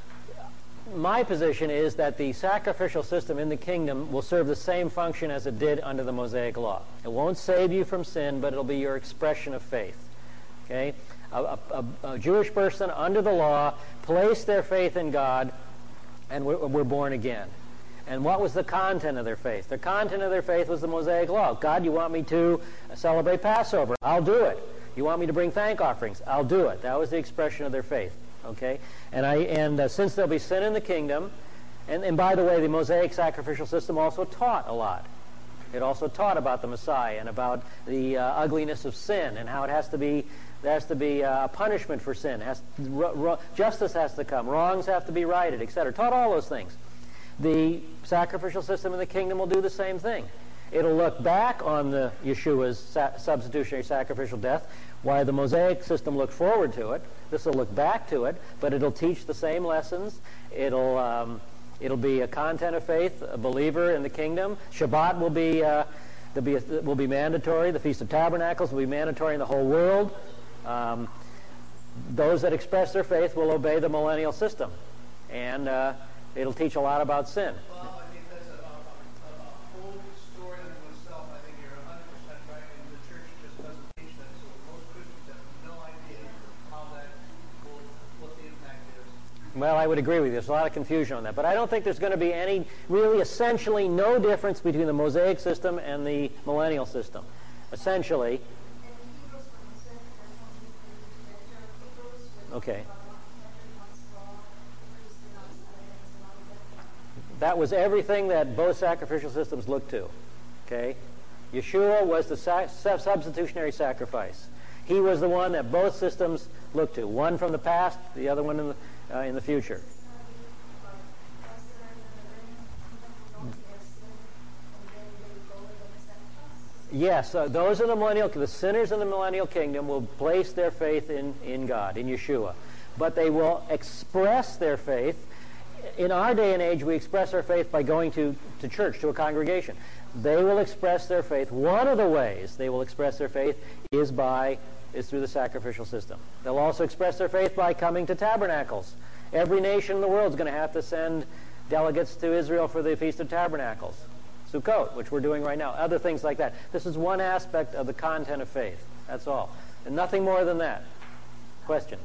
my position is that the sacrificial system in the kingdom will serve the same function as it did under the Mosaic Law. It won't save you from sin, but it'll be your expression of faith. Okay? A, a, a Jewish person under the law placed their faith in God and were, were born again. And what was the content of their faith? The content of their faith was the Mosaic Law. God, you want me to celebrate Passover? I'll do it. You want me to bring thank offerings? I'll do it. That was the expression of their faith. Okay? And I and uh, since there'll be sin in the kingdom, and, and by the way, the Mosaic sacrificial system also taught a lot. It also taught about the Messiah and about the uh, ugliness of sin and how it has to be there has to be a punishment for sin. Has r- r- justice has to come. Wrongs have to be righted, et cetera. Taught all those things. The sacrificial system in the kingdom will do the same thing. It'll look back on the Yeshua's sa- substitutionary sacrificial death, while the Mosaic system looked forward to it. This will look back to it, but it'll teach the same lessons. It'll um, it'll be a content of faith, a believer in the kingdom. Shabbat will be uh, be a, will be mandatory. The Feast of Tabernacles will be mandatory in the whole world. Um, those that express their faith will obey the millennial system, and uh, it'll teach a lot about sin. Well, I think that's a, a, a, a whole story unto itself. I think you're one hundred percent right, and the church just doesn't teach that. So most Christians have no idea how that will, what the impact is. Well, I would agree with you. There's a lot of confusion on that. But I don't think there's going to be any, really essentially no difference between the Mosaic system and the millennial system. Essentially. Okay. That was everything that both sacrificial systems looked to. Okay? Yeshua was the sa- substitutionary sacrifice. He was the one that both systems looked to. One from the past, the other one in the, uh, in the future. Yes, uh, those in the millennial, the sinners in the millennial kingdom will place their faith in, in God, in Yeshua. But they will express their faith. In our day and age, we express our faith by going to, to church, to a congregation. They will express their faith. One of the ways they will express their faith is by is through the sacrificial system. They'll also express their faith by coming to tabernacles. Every nation in the world is going to have to send delegates to Israel for the Feast of Tabernacles. Sukkot, which we're doing right now. Other things like that. This is one aspect of the content of faith. That's all. And nothing more than that. Question?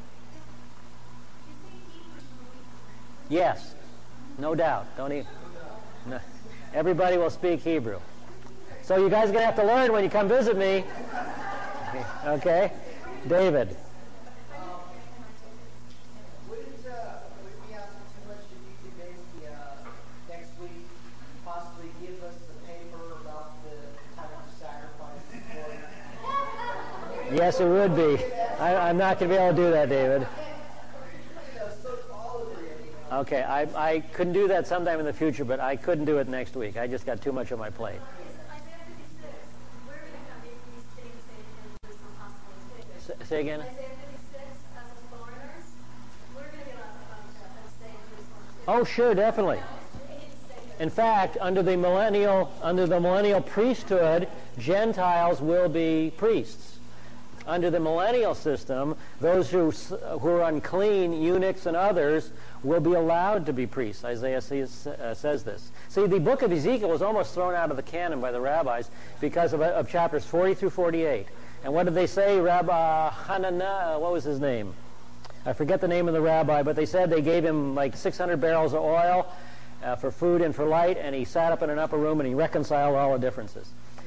Yes. No doubt. Don't even... No. Everybody will speak Hebrew. So you guys are going to have to learn when you come visit me. Okay? David. Um, wouldn't, uh, would it be asking too much if you could maybe uh, next week possibly give us the paper about the, the type of sacrifice for it? Yes, it would be. I, I'm not going to be able to do that, David. You know, so closely, you know. Okay, I, I couldn't do that sometime in the future, but I couldn't do it next week. I just got too much on my plate. Isaiah fifty-six, we're going to have these things in Jerusalem possibly too. S- say again? Isaiah fifty-six, us as foreigners, we're going to get a, a bunch of and stay in Jerusalem too. Oh, sure, definitely. We need to stay in Jerusalem. In fact, under the millennial under the millennial priesthood, Gentiles will be priests. Under the millennial system, those who who are unclean, eunuchs and others, will be allowed to be priests. Isaiah says, uh, says this. See, the book of Ezekiel was almost thrown out of the canon by the rabbis because of, of chapters forty through forty-eight. And what did they say? Rabbi Hananiah, what was his name? I forget the name of the rabbi, but they said they gave him like six hundred barrels of oil uh, for food and for light, and he sat up in an upper room and he reconciled all the differences.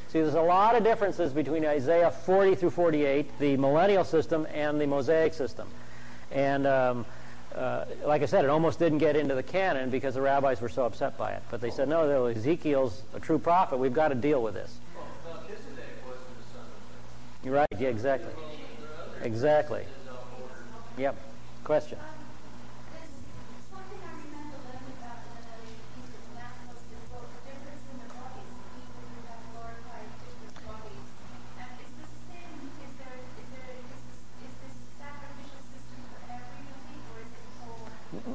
See, there's a lot of differences between Isaiah forty through forty-eight, the millennial system, and the Mosaic system. And um, uh, like I said, it almost didn't get into the canon because the rabbis were so upset by it. But they said, no, Ezekiel's a true prophet. We've got to deal with this. Well, Melchizedek wasn't the son of David. You're right. Yeah, exactly. Well, the other Exactly. is uh, order. Yep. Question. Um, there's something I remember learning about the millennial kingdom, and that was the, well, the difference in the bodies. The people will have glorified different bodies. And is this the same? Is there is there is this is this sacrificial system for everybody, or is it for?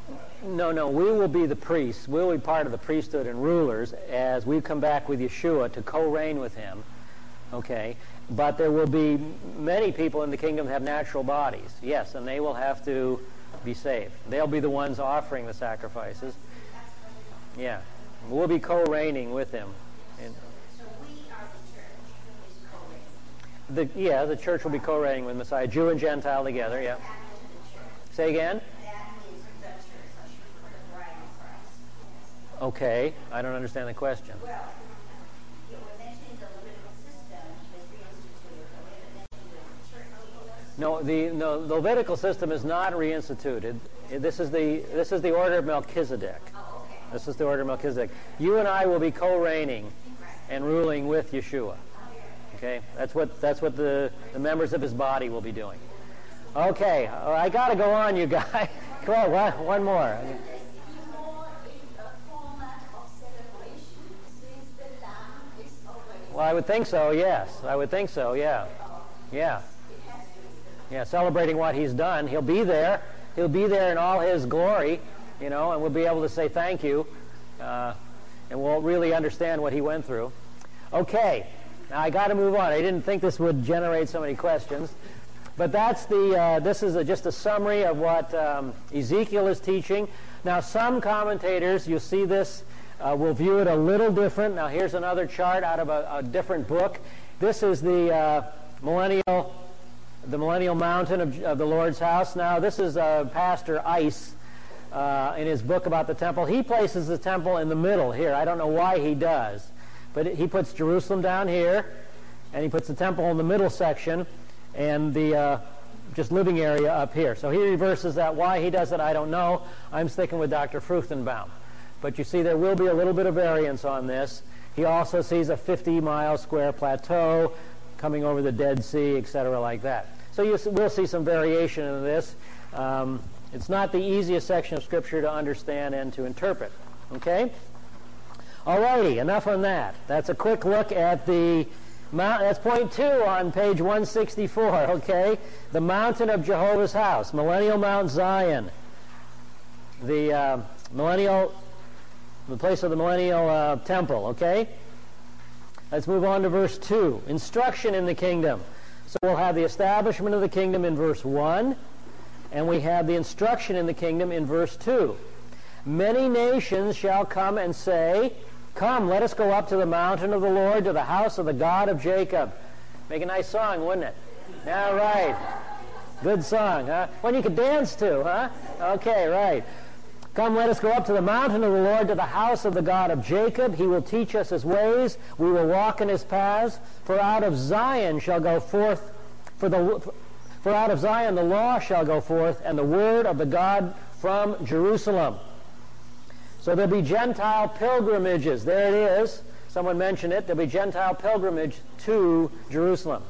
No, no. We will be the priests. We'll be part of the priesthood and rulers as we come back with Yeshua to co-reign with him. Okay. But there will be many people in the kingdom that have natural bodies. Yes, and they will have to be saved. They'll be the ones offering the sacrifices. Yeah. We'll be co-reigning with him. And So we are the church is co-reigning. the, yeah, the church will be co-reigning with Messiah, Jew and Gentile together. Yeah. That is the church. Say again? That is the church, the bride of Christ. Okay. I don't understand the question. Well, you were mentioning the Levitical system was reinstituted, but we haven't mentioned the church either. No, the, no, the Levitical system is not reinstituted. This is the this is the order of Melchizedek. Oh, okay. This is the order of Melchizedek. You and I will be co-reigning and ruling with Yeshua. Okay, that's what that's what the, the members of his body will be doing. Okay, I got to go on, you guys. Come on, one, one more. Will this be more in a format of celebration since the lamb is already? Well, I would think so. Yes, I would think so. Yeah, yeah, It has to be. yeah. Celebrating what he's done. He'll be there. He'll be there in all his glory, you know, and we'll be able to say thank you, uh, and we'll really understand what he went through. Okay, now I got to move on. I didn't think this would generate so many questions, but that's the. Uh, this is a, just a summary of what um, Ezekiel is teaching. Now, some commentators, you'll see this, uh, will view it a little different. Now, here's another chart out of a, a different book. This is the uh, millennial. The Millennial Mountain of, of the Lord's house. Now, this is uh, Pastor Ice uh, in his book about the temple. He places the temple in the middle here. I don't know why he does, but he puts Jerusalem down here, and he puts the temple in the middle section, and the uh, just living area up here. So he reverses that. Why he does it, I don't know. I'm sticking with Doctor Fruchtenbaum. But you see, there will be a little bit of variance on this. He also sees a fifty mile square plateau coming over the Dead Sea, et cetera, like that. So you will see some variation in this. Um, it's not the easiest section of Scripture to understand and to interpret. Okay? Alrighty, enough on that. That's a quick look at the mount. That's point two on page one sixty-four. Okay, the mountain of Jehovah's house, Millennial Mount Zion, the uh, millennial, the place of the millennial uh, temple. Okay. Let's move on to verse two. Instruction in the kingdom. So we'll have the establishment of the kingdom in verse one, and we have the instruction in the kingdom in verse two. Many nations shall come and say, "Come, let us go up to the mountain of the Lord, to the house of the God of Jacob." Make a nice song, wouldn't it? All right. Good song, huh? One you could dance to, huh? Okay, right. Come, let us go up to the mountain of the Lord, to the house of the God of Jacob. He will teach us his ways. We will walk in his paths. For out of Zion shall go forth, for the for out of Zion the law shall go forth, and the word of the God from Jerusalem. So there'll be Gentile pilgrimages. There it is. Someone mentioned it. There'll be Gentile pilgrimage to Jerusalem.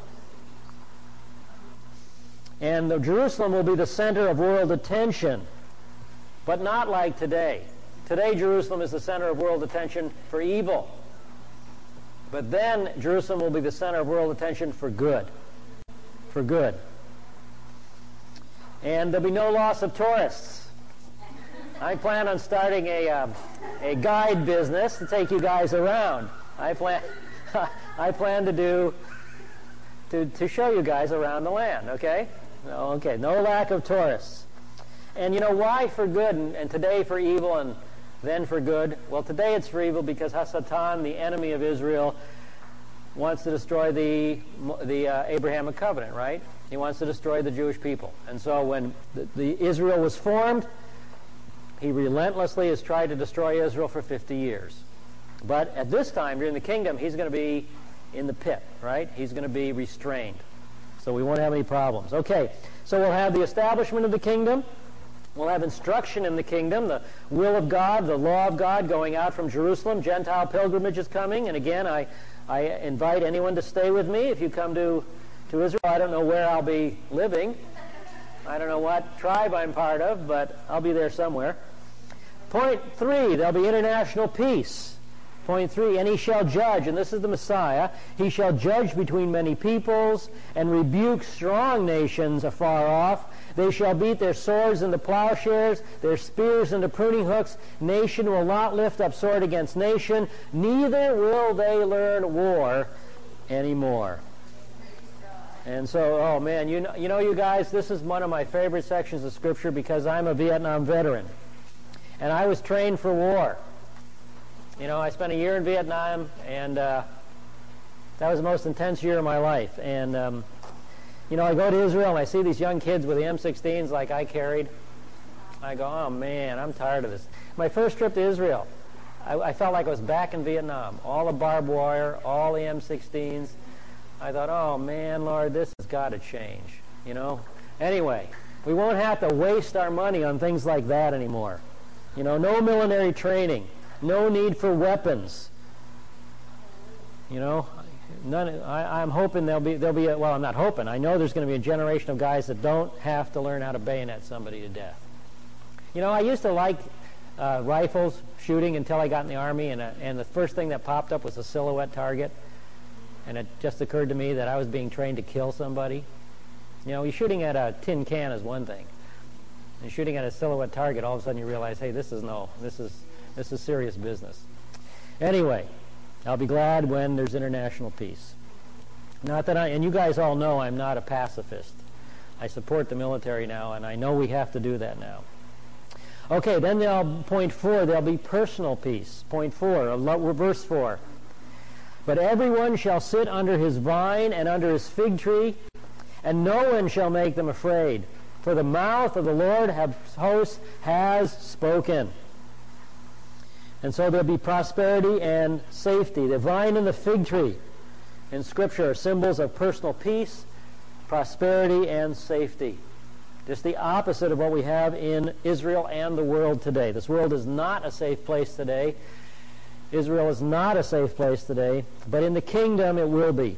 And the Jerusalem will be the center of world attention. But not like today. Today, Jerusalem is the center of world attention for evil. But then, Jerusalem will be the center of world attention for good. For good. And there'll be no loss of tourists. I plan on starting a uh, a guide business to take you guys around. I plan I plan to do to to show you guys around the land. Okay. Okay. No lack of tourists. And you know why for good and, and today for evil and then for good? Well, today it's for evil because Hasatan, the enemy of Israel, wants to destroy the the uh, Abrahamic covenant, right? He wants to destroy the Jewish people. And so when the, the Israel was formed, he relentlessly has tried to destroy Israel for fifty years. But at this time, during the kingdom, he's going to be in the pit, right? He's going to be restrained. So we won't have any problems. Okay, so we'll have the establishment of the kingdom. We'll have instruction in the kingdom, the will of God, the law of God going out from Jerusalem. Gentile pilgrimage is coming. And again, I, I invite anyone to stay with me if you come to, to Israel. I don't know where I'll be living. I don't know what tribe I'm part of, but I'll be there somewhere. Point three, there'll be international peace. Point three, and he shall judge, and this is the Messiah, he shall judge between many peoples and rebuke strong nations afar off. They shall beat their swords into plowshares, their spears into pruning hooks. Nation will not lift up sword against nation, neither will they learn war anymore. And so, oh man, you know, you know, you guys, this is one of my favorite sections of Scripture because I'm a Vietnam veteran. And I was trained for war. You know, I spent a year in Vietnam, and uh, that was the most intense year of my life. And, um, you know, I go to Israel, and I see these young kids with the M sixteens like I carried. I go, oh, man, I'm tired of this. My first trip to Israel, I, I felt like I was back in Vietnam. All the barbed wire, all the M sixteens. I thought, oh, man, Lord, this has got to change, you know. Anyway, we won't have to waste our money on things like that anymore. You know, no military training. No need for weapons. You know, none. I, I'm hoping there'll be there'll be a, well, I'm not hoping. I know there's going to be a generation of guys that don't have to learn how to bayonet somebody to death. You know, I used to like uh, rifles shooting until I got in the Army, and uh, and the first thing that popped up was a silhouette target, and it just occurred to me that I was being trained to kill somebody. You know, you're shooting at a tin can is one thing, and shooting at a silhouette target, all of a sudden you realize, hey, this is no, this is. This is serious business. Anyway, I'll be glad when there's international peace. Not that I, and you guys all know I'm not a pacifist. I support the military now, and I know we have to do that now. Okay, then there'll, point four, there'll be personal peace. Point four, verse four. But everyone shall sit under his vine and under his fig tree, and no one shall make them afraid. For the mouth of the Lord of hosts has spoken. And so there'll be prosperity and safety. The vine and the fig tree in Scripture are symbols of personal peace, prosperity, and safety. Just the opposite of what we have in Israel and the world today. This world is not a safe place today. Israel is not a safe place today, but in the kingdom it will be.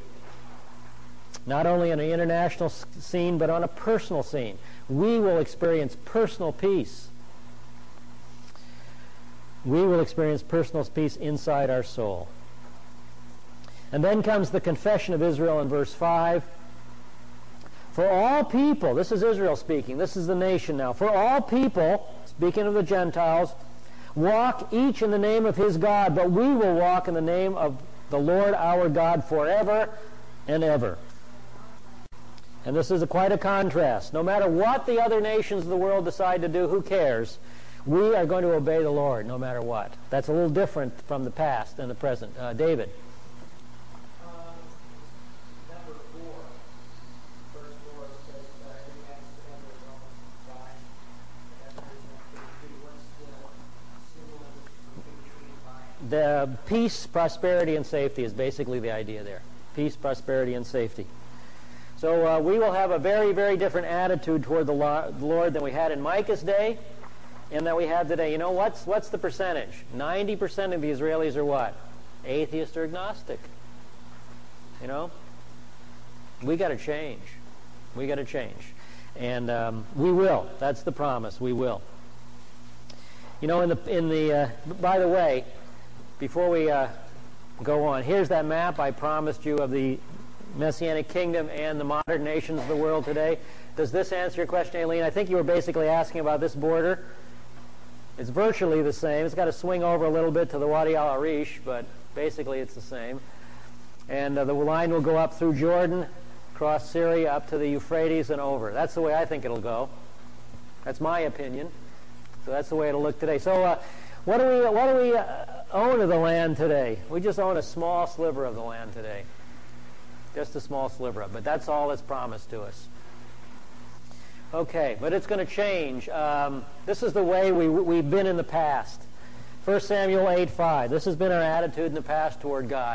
Not only on an international scene, but on a personal scene. We will experience personal peace. We will experience personal peace inside our soul. And then comes the confession of Israel in verse five. For all people, this is Israel speaking, this is the nation now. For all people, speaking of the Gentiles, walk each in the name of his God, but we will walk in the name of the Lord our God forever and ever. And this is a, quite a contrast. No matter what the other nations of the world decide to do, who cares? We are going to obey the Lord no matter what. That's a little different from the past and the present. Uh, David. Um, number four, verse four says, uh, every man sit under his own vine and under his own fig tree. What's the symbol of the fig tree and vine? The peace, prosperity, and safety is basically the idea there. Peace, prosperity, and safety. So uh, we will have a very, very different attitude toward the Lord than we had in Micah's day. And that we have today. You know, what's what's the percentage? ninety percent of the Israelis are what? Atheist or agnostic. You know? We got to change. We got to change. And um, we will. That's the promise. We will. You know, in the, in the uh, by the way, before we uh, go on, here's that map I promised you of the Messianic kingdom and the modern nations of the world today. Does this answer your question, Aileen? I think you were basically asking about this border. It's virtually the same. It's got to swing over a little bit to the Wadi al-Arish, but basically it's the same. And uh, the line will go up through Jordan, across Syria, up to the Euphrates, and over. That's the way I think it'll go. That's my opinion. So that's the way it'll look today. So uh, what do we what do we uh, own of the land today? We just own a small sliver of the land today. Just a small sliver of it. But that's all that's promised to us. Okay, but it's going to change. Um, this is the way we, we've been in the past. First Samuel eight five. This has been our attitude in the past toward God.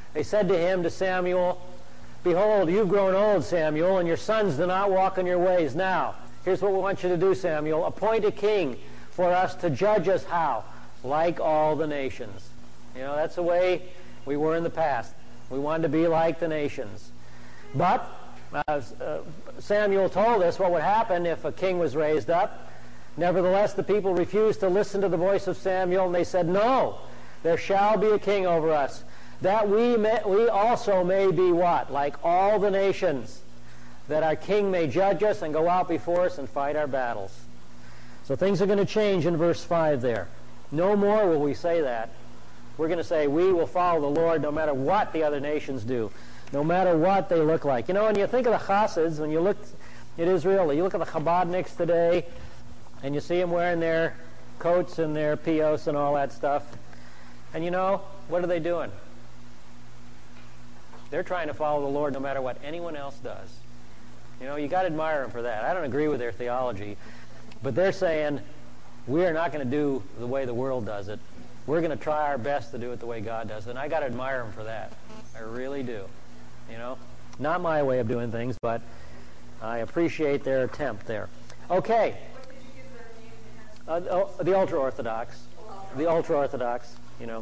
They said to him, to Samuel, "Behold, you've grown old, Samuel, and your sons do not walk in your ways. Now, here's what we want you to do, Samuel. Appoint a king for us to judge us how? Like all the nations." You know, that's the way we were in the past. We wanted to be like the nations. But uh, uh, Samuel told us what would happen if a king was raised up. Nevertheless, the people refused to listen to the voice of Samuel, and they said, "No, there shall be a king over us, that we may, we also may be" what? "Like all the nations, that our king may judge us and go out before us and fight our battles." So things are going to change in verse five there. No more will we say that. We're going to say we will follow the Lord no matter what the other nations do, no matter what they look like. You know, when you think of the Chassids, when you look at Israel, you look at the Chabadniks today, and you see them wearing their coats and their pios and all that stuff. And you know, what are they doing? They're trying to follow the Lord no matter what anyone else does. You know, you got to admire them for that. I don't agree with their theology, but they're saying, we are not going to do the way the world does it. We're going to try our best to do it the way God does it. And I got to admire them for that. I really do. You know, not my way of doing things, but I appreciate their attempt there. Okay. Uh, oh, the ultra-Orthodox. The ultra-Orthodox, you know.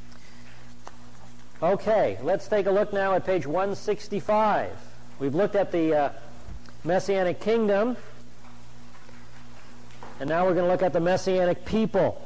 Okay, let's take a look now at page one sixty-five. We've looked at the uh, Messianic kingdom, and now we're going to look at the Messianic people.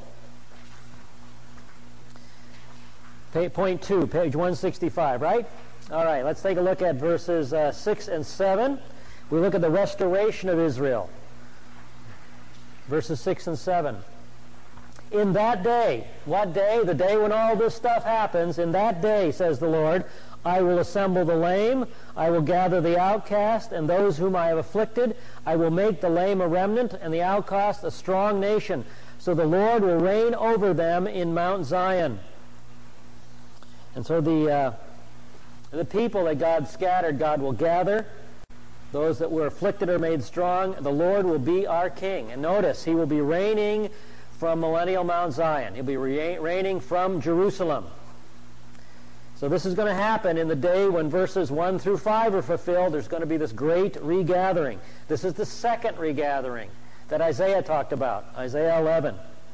Pa- point two, page one sixty-five, right? All right, let's take a look at verses uh, six and seven. We look at the restoration of Israel. Verses six and seven. "In that day," what day? The day when all this stuff happens. "In that day, says the Lord, I will assemble the lame, I will gather the outcast, and those whom I have afflicted. I will make the lame a remnant, and the outcast a strong nation. So the Lord will reign over them in Mount Zion." And so the uh, the people that God scattered, God will gather. Those that were afflicted are made strong. The Lord will be our king. And notice, he will be reigning from millennial Mount Zion. He'll be re- reigning from Jerusalem. So this is going to happen in the day when verses one through five are fulfilled. There's going to be this great regathering. This is the second regathering that Isaiah talked about, Isaiah eleven.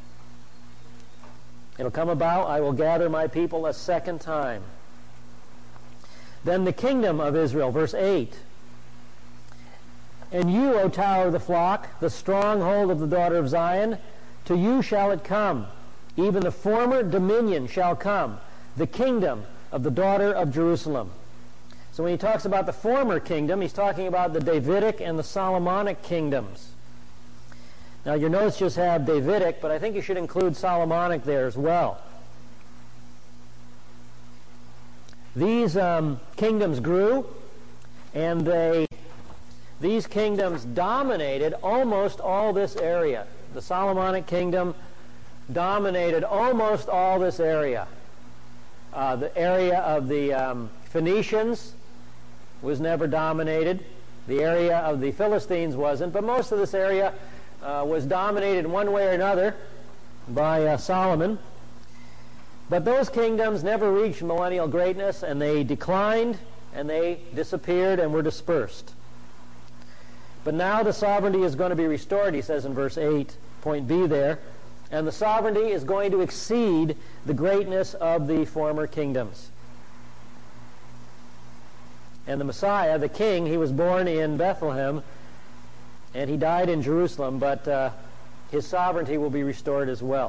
It'll come about, I will gather my people a second time. Then the kingdom of Israel, verse eight. "And you, O tower of the flock, the stronghold of the daughter of Zion, to you shall it come. Even the former dominion shall come, the kingdom of the daughter of Jerusalem." So when he talks about the former kingdom, he's talking about the Davidic and the Solomonic kingdoms. Now your notes just have Davidic, but I think you should include Solomonic there as well. These um, kingdoms grew, and they these kingdoms dominated almost all this area. The Solomonic kingdom dominated almost all this area. Uh, the area of the um, Phoenicians was never dominated. The area of the Philistines wasn't, but most of this area uh, was dominated in one way or another by uh, Solomon. But those kingdoms never reached millennial greatness, and they declined, and they disappeared and were dispersed. But now the sovereignty is going to be restored, he says in verse eight, point B there. And the sovereignty is going to exceed the greatness of the former kingdoms. And the Messiah, the king, he was born in Bethlehem, and he died in Jerusalem, but uh, his sovereignty will be restored as well.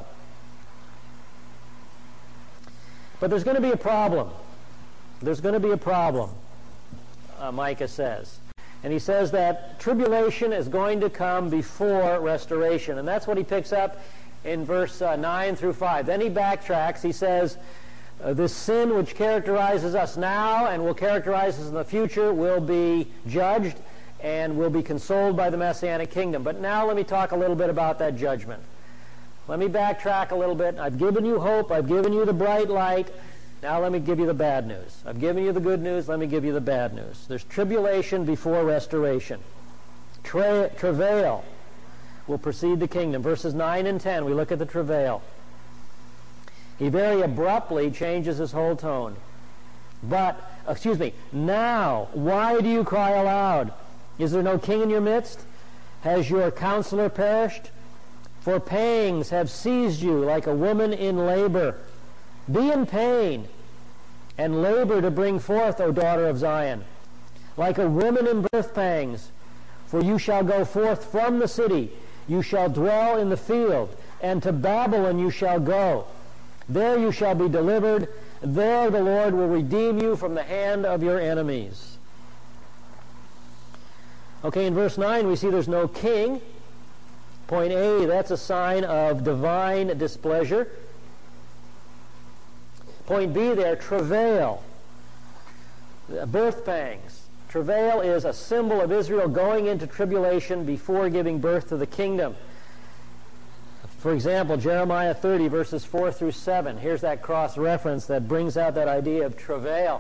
But there's going to be a problem. There's going to be a problem, uh, Micah says. And he says that tribulation is going to come before restoration. And that's what he picks up in verse uh, nine through five. Then he backtracks. He says, uh, this sin which characterizes us now and will characterize us in the future will be judged and will be consoled by the Messianic kingdom. But now let me talk a little bit about that judgment. Let me backtrack a little bit. I've given you hope. I've given you the bright light. Now let me give you the bad news. I've given you the good news. Let me give you the bad news. There's tribulation before restoration. Tra- travail will precede the kingdom. Verses nine and ten, we look at the travail. He very abruptly changes his whole tone. But, excuse me, now, why do you cry aloud? Is there no king in your midst? Has your counselor perished? For pangs have seized you like a woman in labor. Be in pain and labor to bring forth, O daughter of Zion, like a woman in birth pangs. For you shall go forth from the city, you shall dwell in the field, and to Babylon you shall go. There you shall be delivered. There the Lord will redeem you from the hand of your enemies. Okay, in verse nine we see there's no king. Point A, that's a sign of divine displeasure. Point B there, travail, birth pangs. Travail is a symbol of Israel going into tribulation before giving birth to the kingdom. For example, Jeremiah thirty, verses four through seven. Here's that cross-reference that brings out that idea of travail.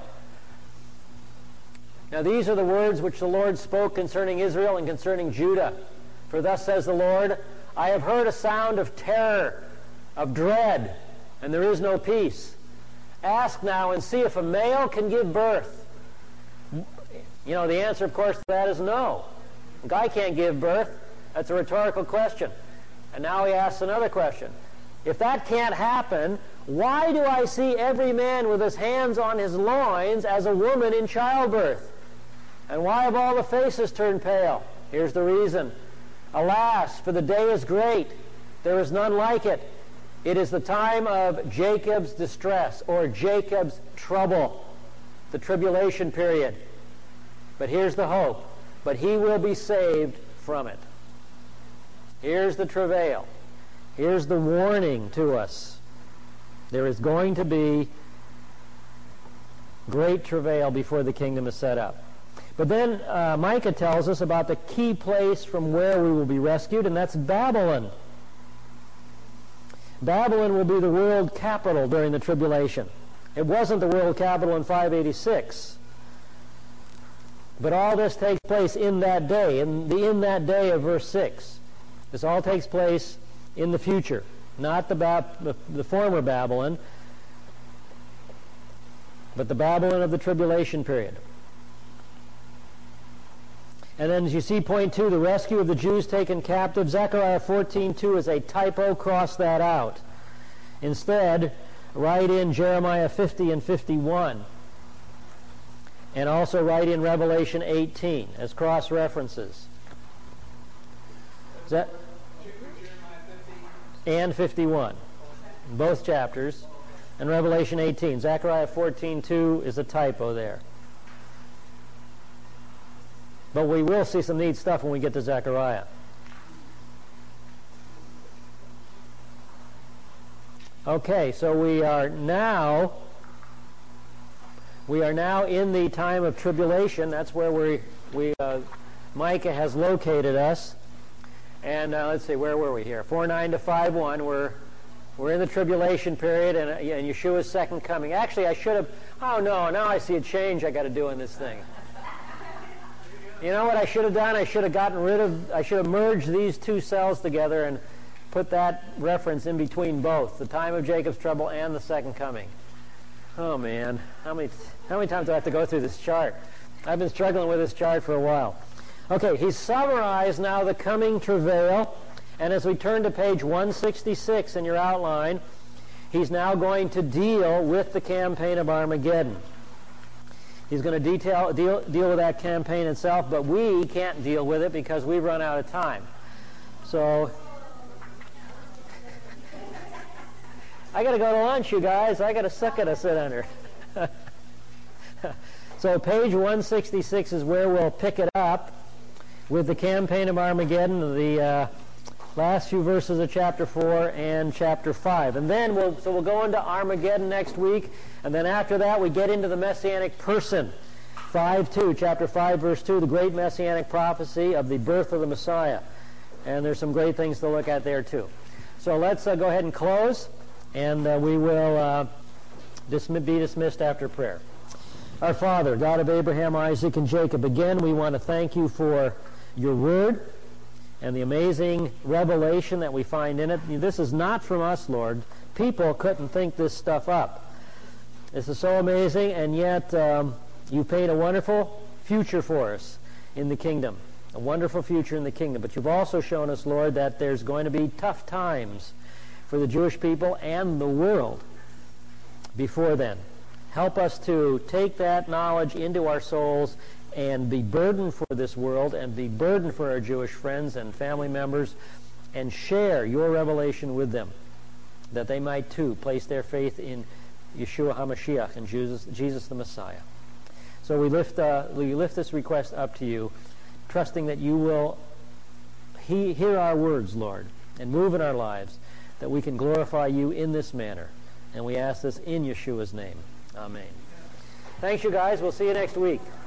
Now these are the words which the Lord spoke concerning Israel and concerning Judah. For thus says the Lord, I have heard a sound of terror, of dread, and there is no peace. Ask now and see if a male can give birth. You know, the answer, of course, to that is no. A guy can't give birth. That's a rhetorical question. And now he asks another question. If that can't happen, why do I see every man with his hands on his loins as a woman in childbirth? And why have all the faces turned pale? Here's the reason. Alas, for the day is great. There is none like it. It is the time of Jacob's distress, or Jacob's trouble, the tribulation period. But here's the hope. But he will be saved from it. Here's the travail. Here's the warning to us. There is going to be great travail before the kingdom is set up. But then uh, Micah tells us about the key place from where we will be rescued, and that's Babylon. Babylon will be the world capital during the tribulation. It wasn't the world capital in five eighty-six. But all this takes place in that day, in the in that day of verse six. This all takes place in the future, not the, Bab- the, the former Babylon, but the Babylon of the tribulation period. And then as you see, point two, the rescue of the Jews taken captive. Zechariah fourteen two is a typo. Cross that out. Instead, write in Jeremiah fifty and fifty-one. And also write in Revelation eighteen as cross-references. Is that? Jeremiah fifty and fifty-one. Both chapters. And Revelation eighteen. Zechariah fourteen two is a typo there. But we will see some neat stuff when we get to Zechariah. Okay, so we are now we are now in the time of tribulation. That's where we we uh, Micah has located us. And uh, let's see, where were we here? four nine to five one. We're we're in the tribulation period, and, uh, and Yeshua's second coming. Actually, I should have. Oh no! Now I see a change I got to do in this thing. You know what I should have done? I should have gotten rid of, I should have merged these two cells together and put that reference in between both, the time of Jacob's trouble and the second coming. Oh man, how many how many times do I have to go through this chart? I've been struggling with this chart for a while. Okay, he's summarized now the coming travail, and as we turn to page one sixty-six in your outline, he's now going to deal with the campaign of Armageddon. He's going to detail, deal, deal with that campaign itself, but we can't deal with it because we've run out of time. So, I got to go to lunch, you guys. I got a sucker to sit under. So, page one sixty-six is where we'll pick it up with the campaign of Armageddon, the uh, last few verses of chapter four and chapter five. And then we'll, so we'll go into Armageddon next week. And then after that, we get into the Messianic person. five two, chapter five, verse two, the great Messianic prophecy of the birth of the Messiah. And there's some great things to look at there, too. So let's uh, go ahead and close, and uh, we will uh, dismiss, be dismissed after prayer. Our Father, God of Abraham, Isaac, and Jacob, again, we want to thank you for your word and the amazing revelation that we find in it. This is not from us, Lord. People couldn't think this stuff up. This is so amazing, and yet um, you paint a wonderful future for us in the kingdom, a wonderful future in the kingdom. But you've also shown us, Lord, that there's going to be tough times for the Jewish people and the world before then. Help us to take that knowledge into our souls and be burdened for this world and be burdened for our Jewish friends and family members and share your revelation with them, that they might too place their faith in Yeshua HaMashiach and Jesus, Jesus the Messiah. So we lift, uh, we lift this request up to you, trusting that you will he, hear our words, Lord, and move in our lives, that we can glorify you in this manner. And we ask this in Yeshua's name. Amen. Thanks, you guys. We'll see you next week.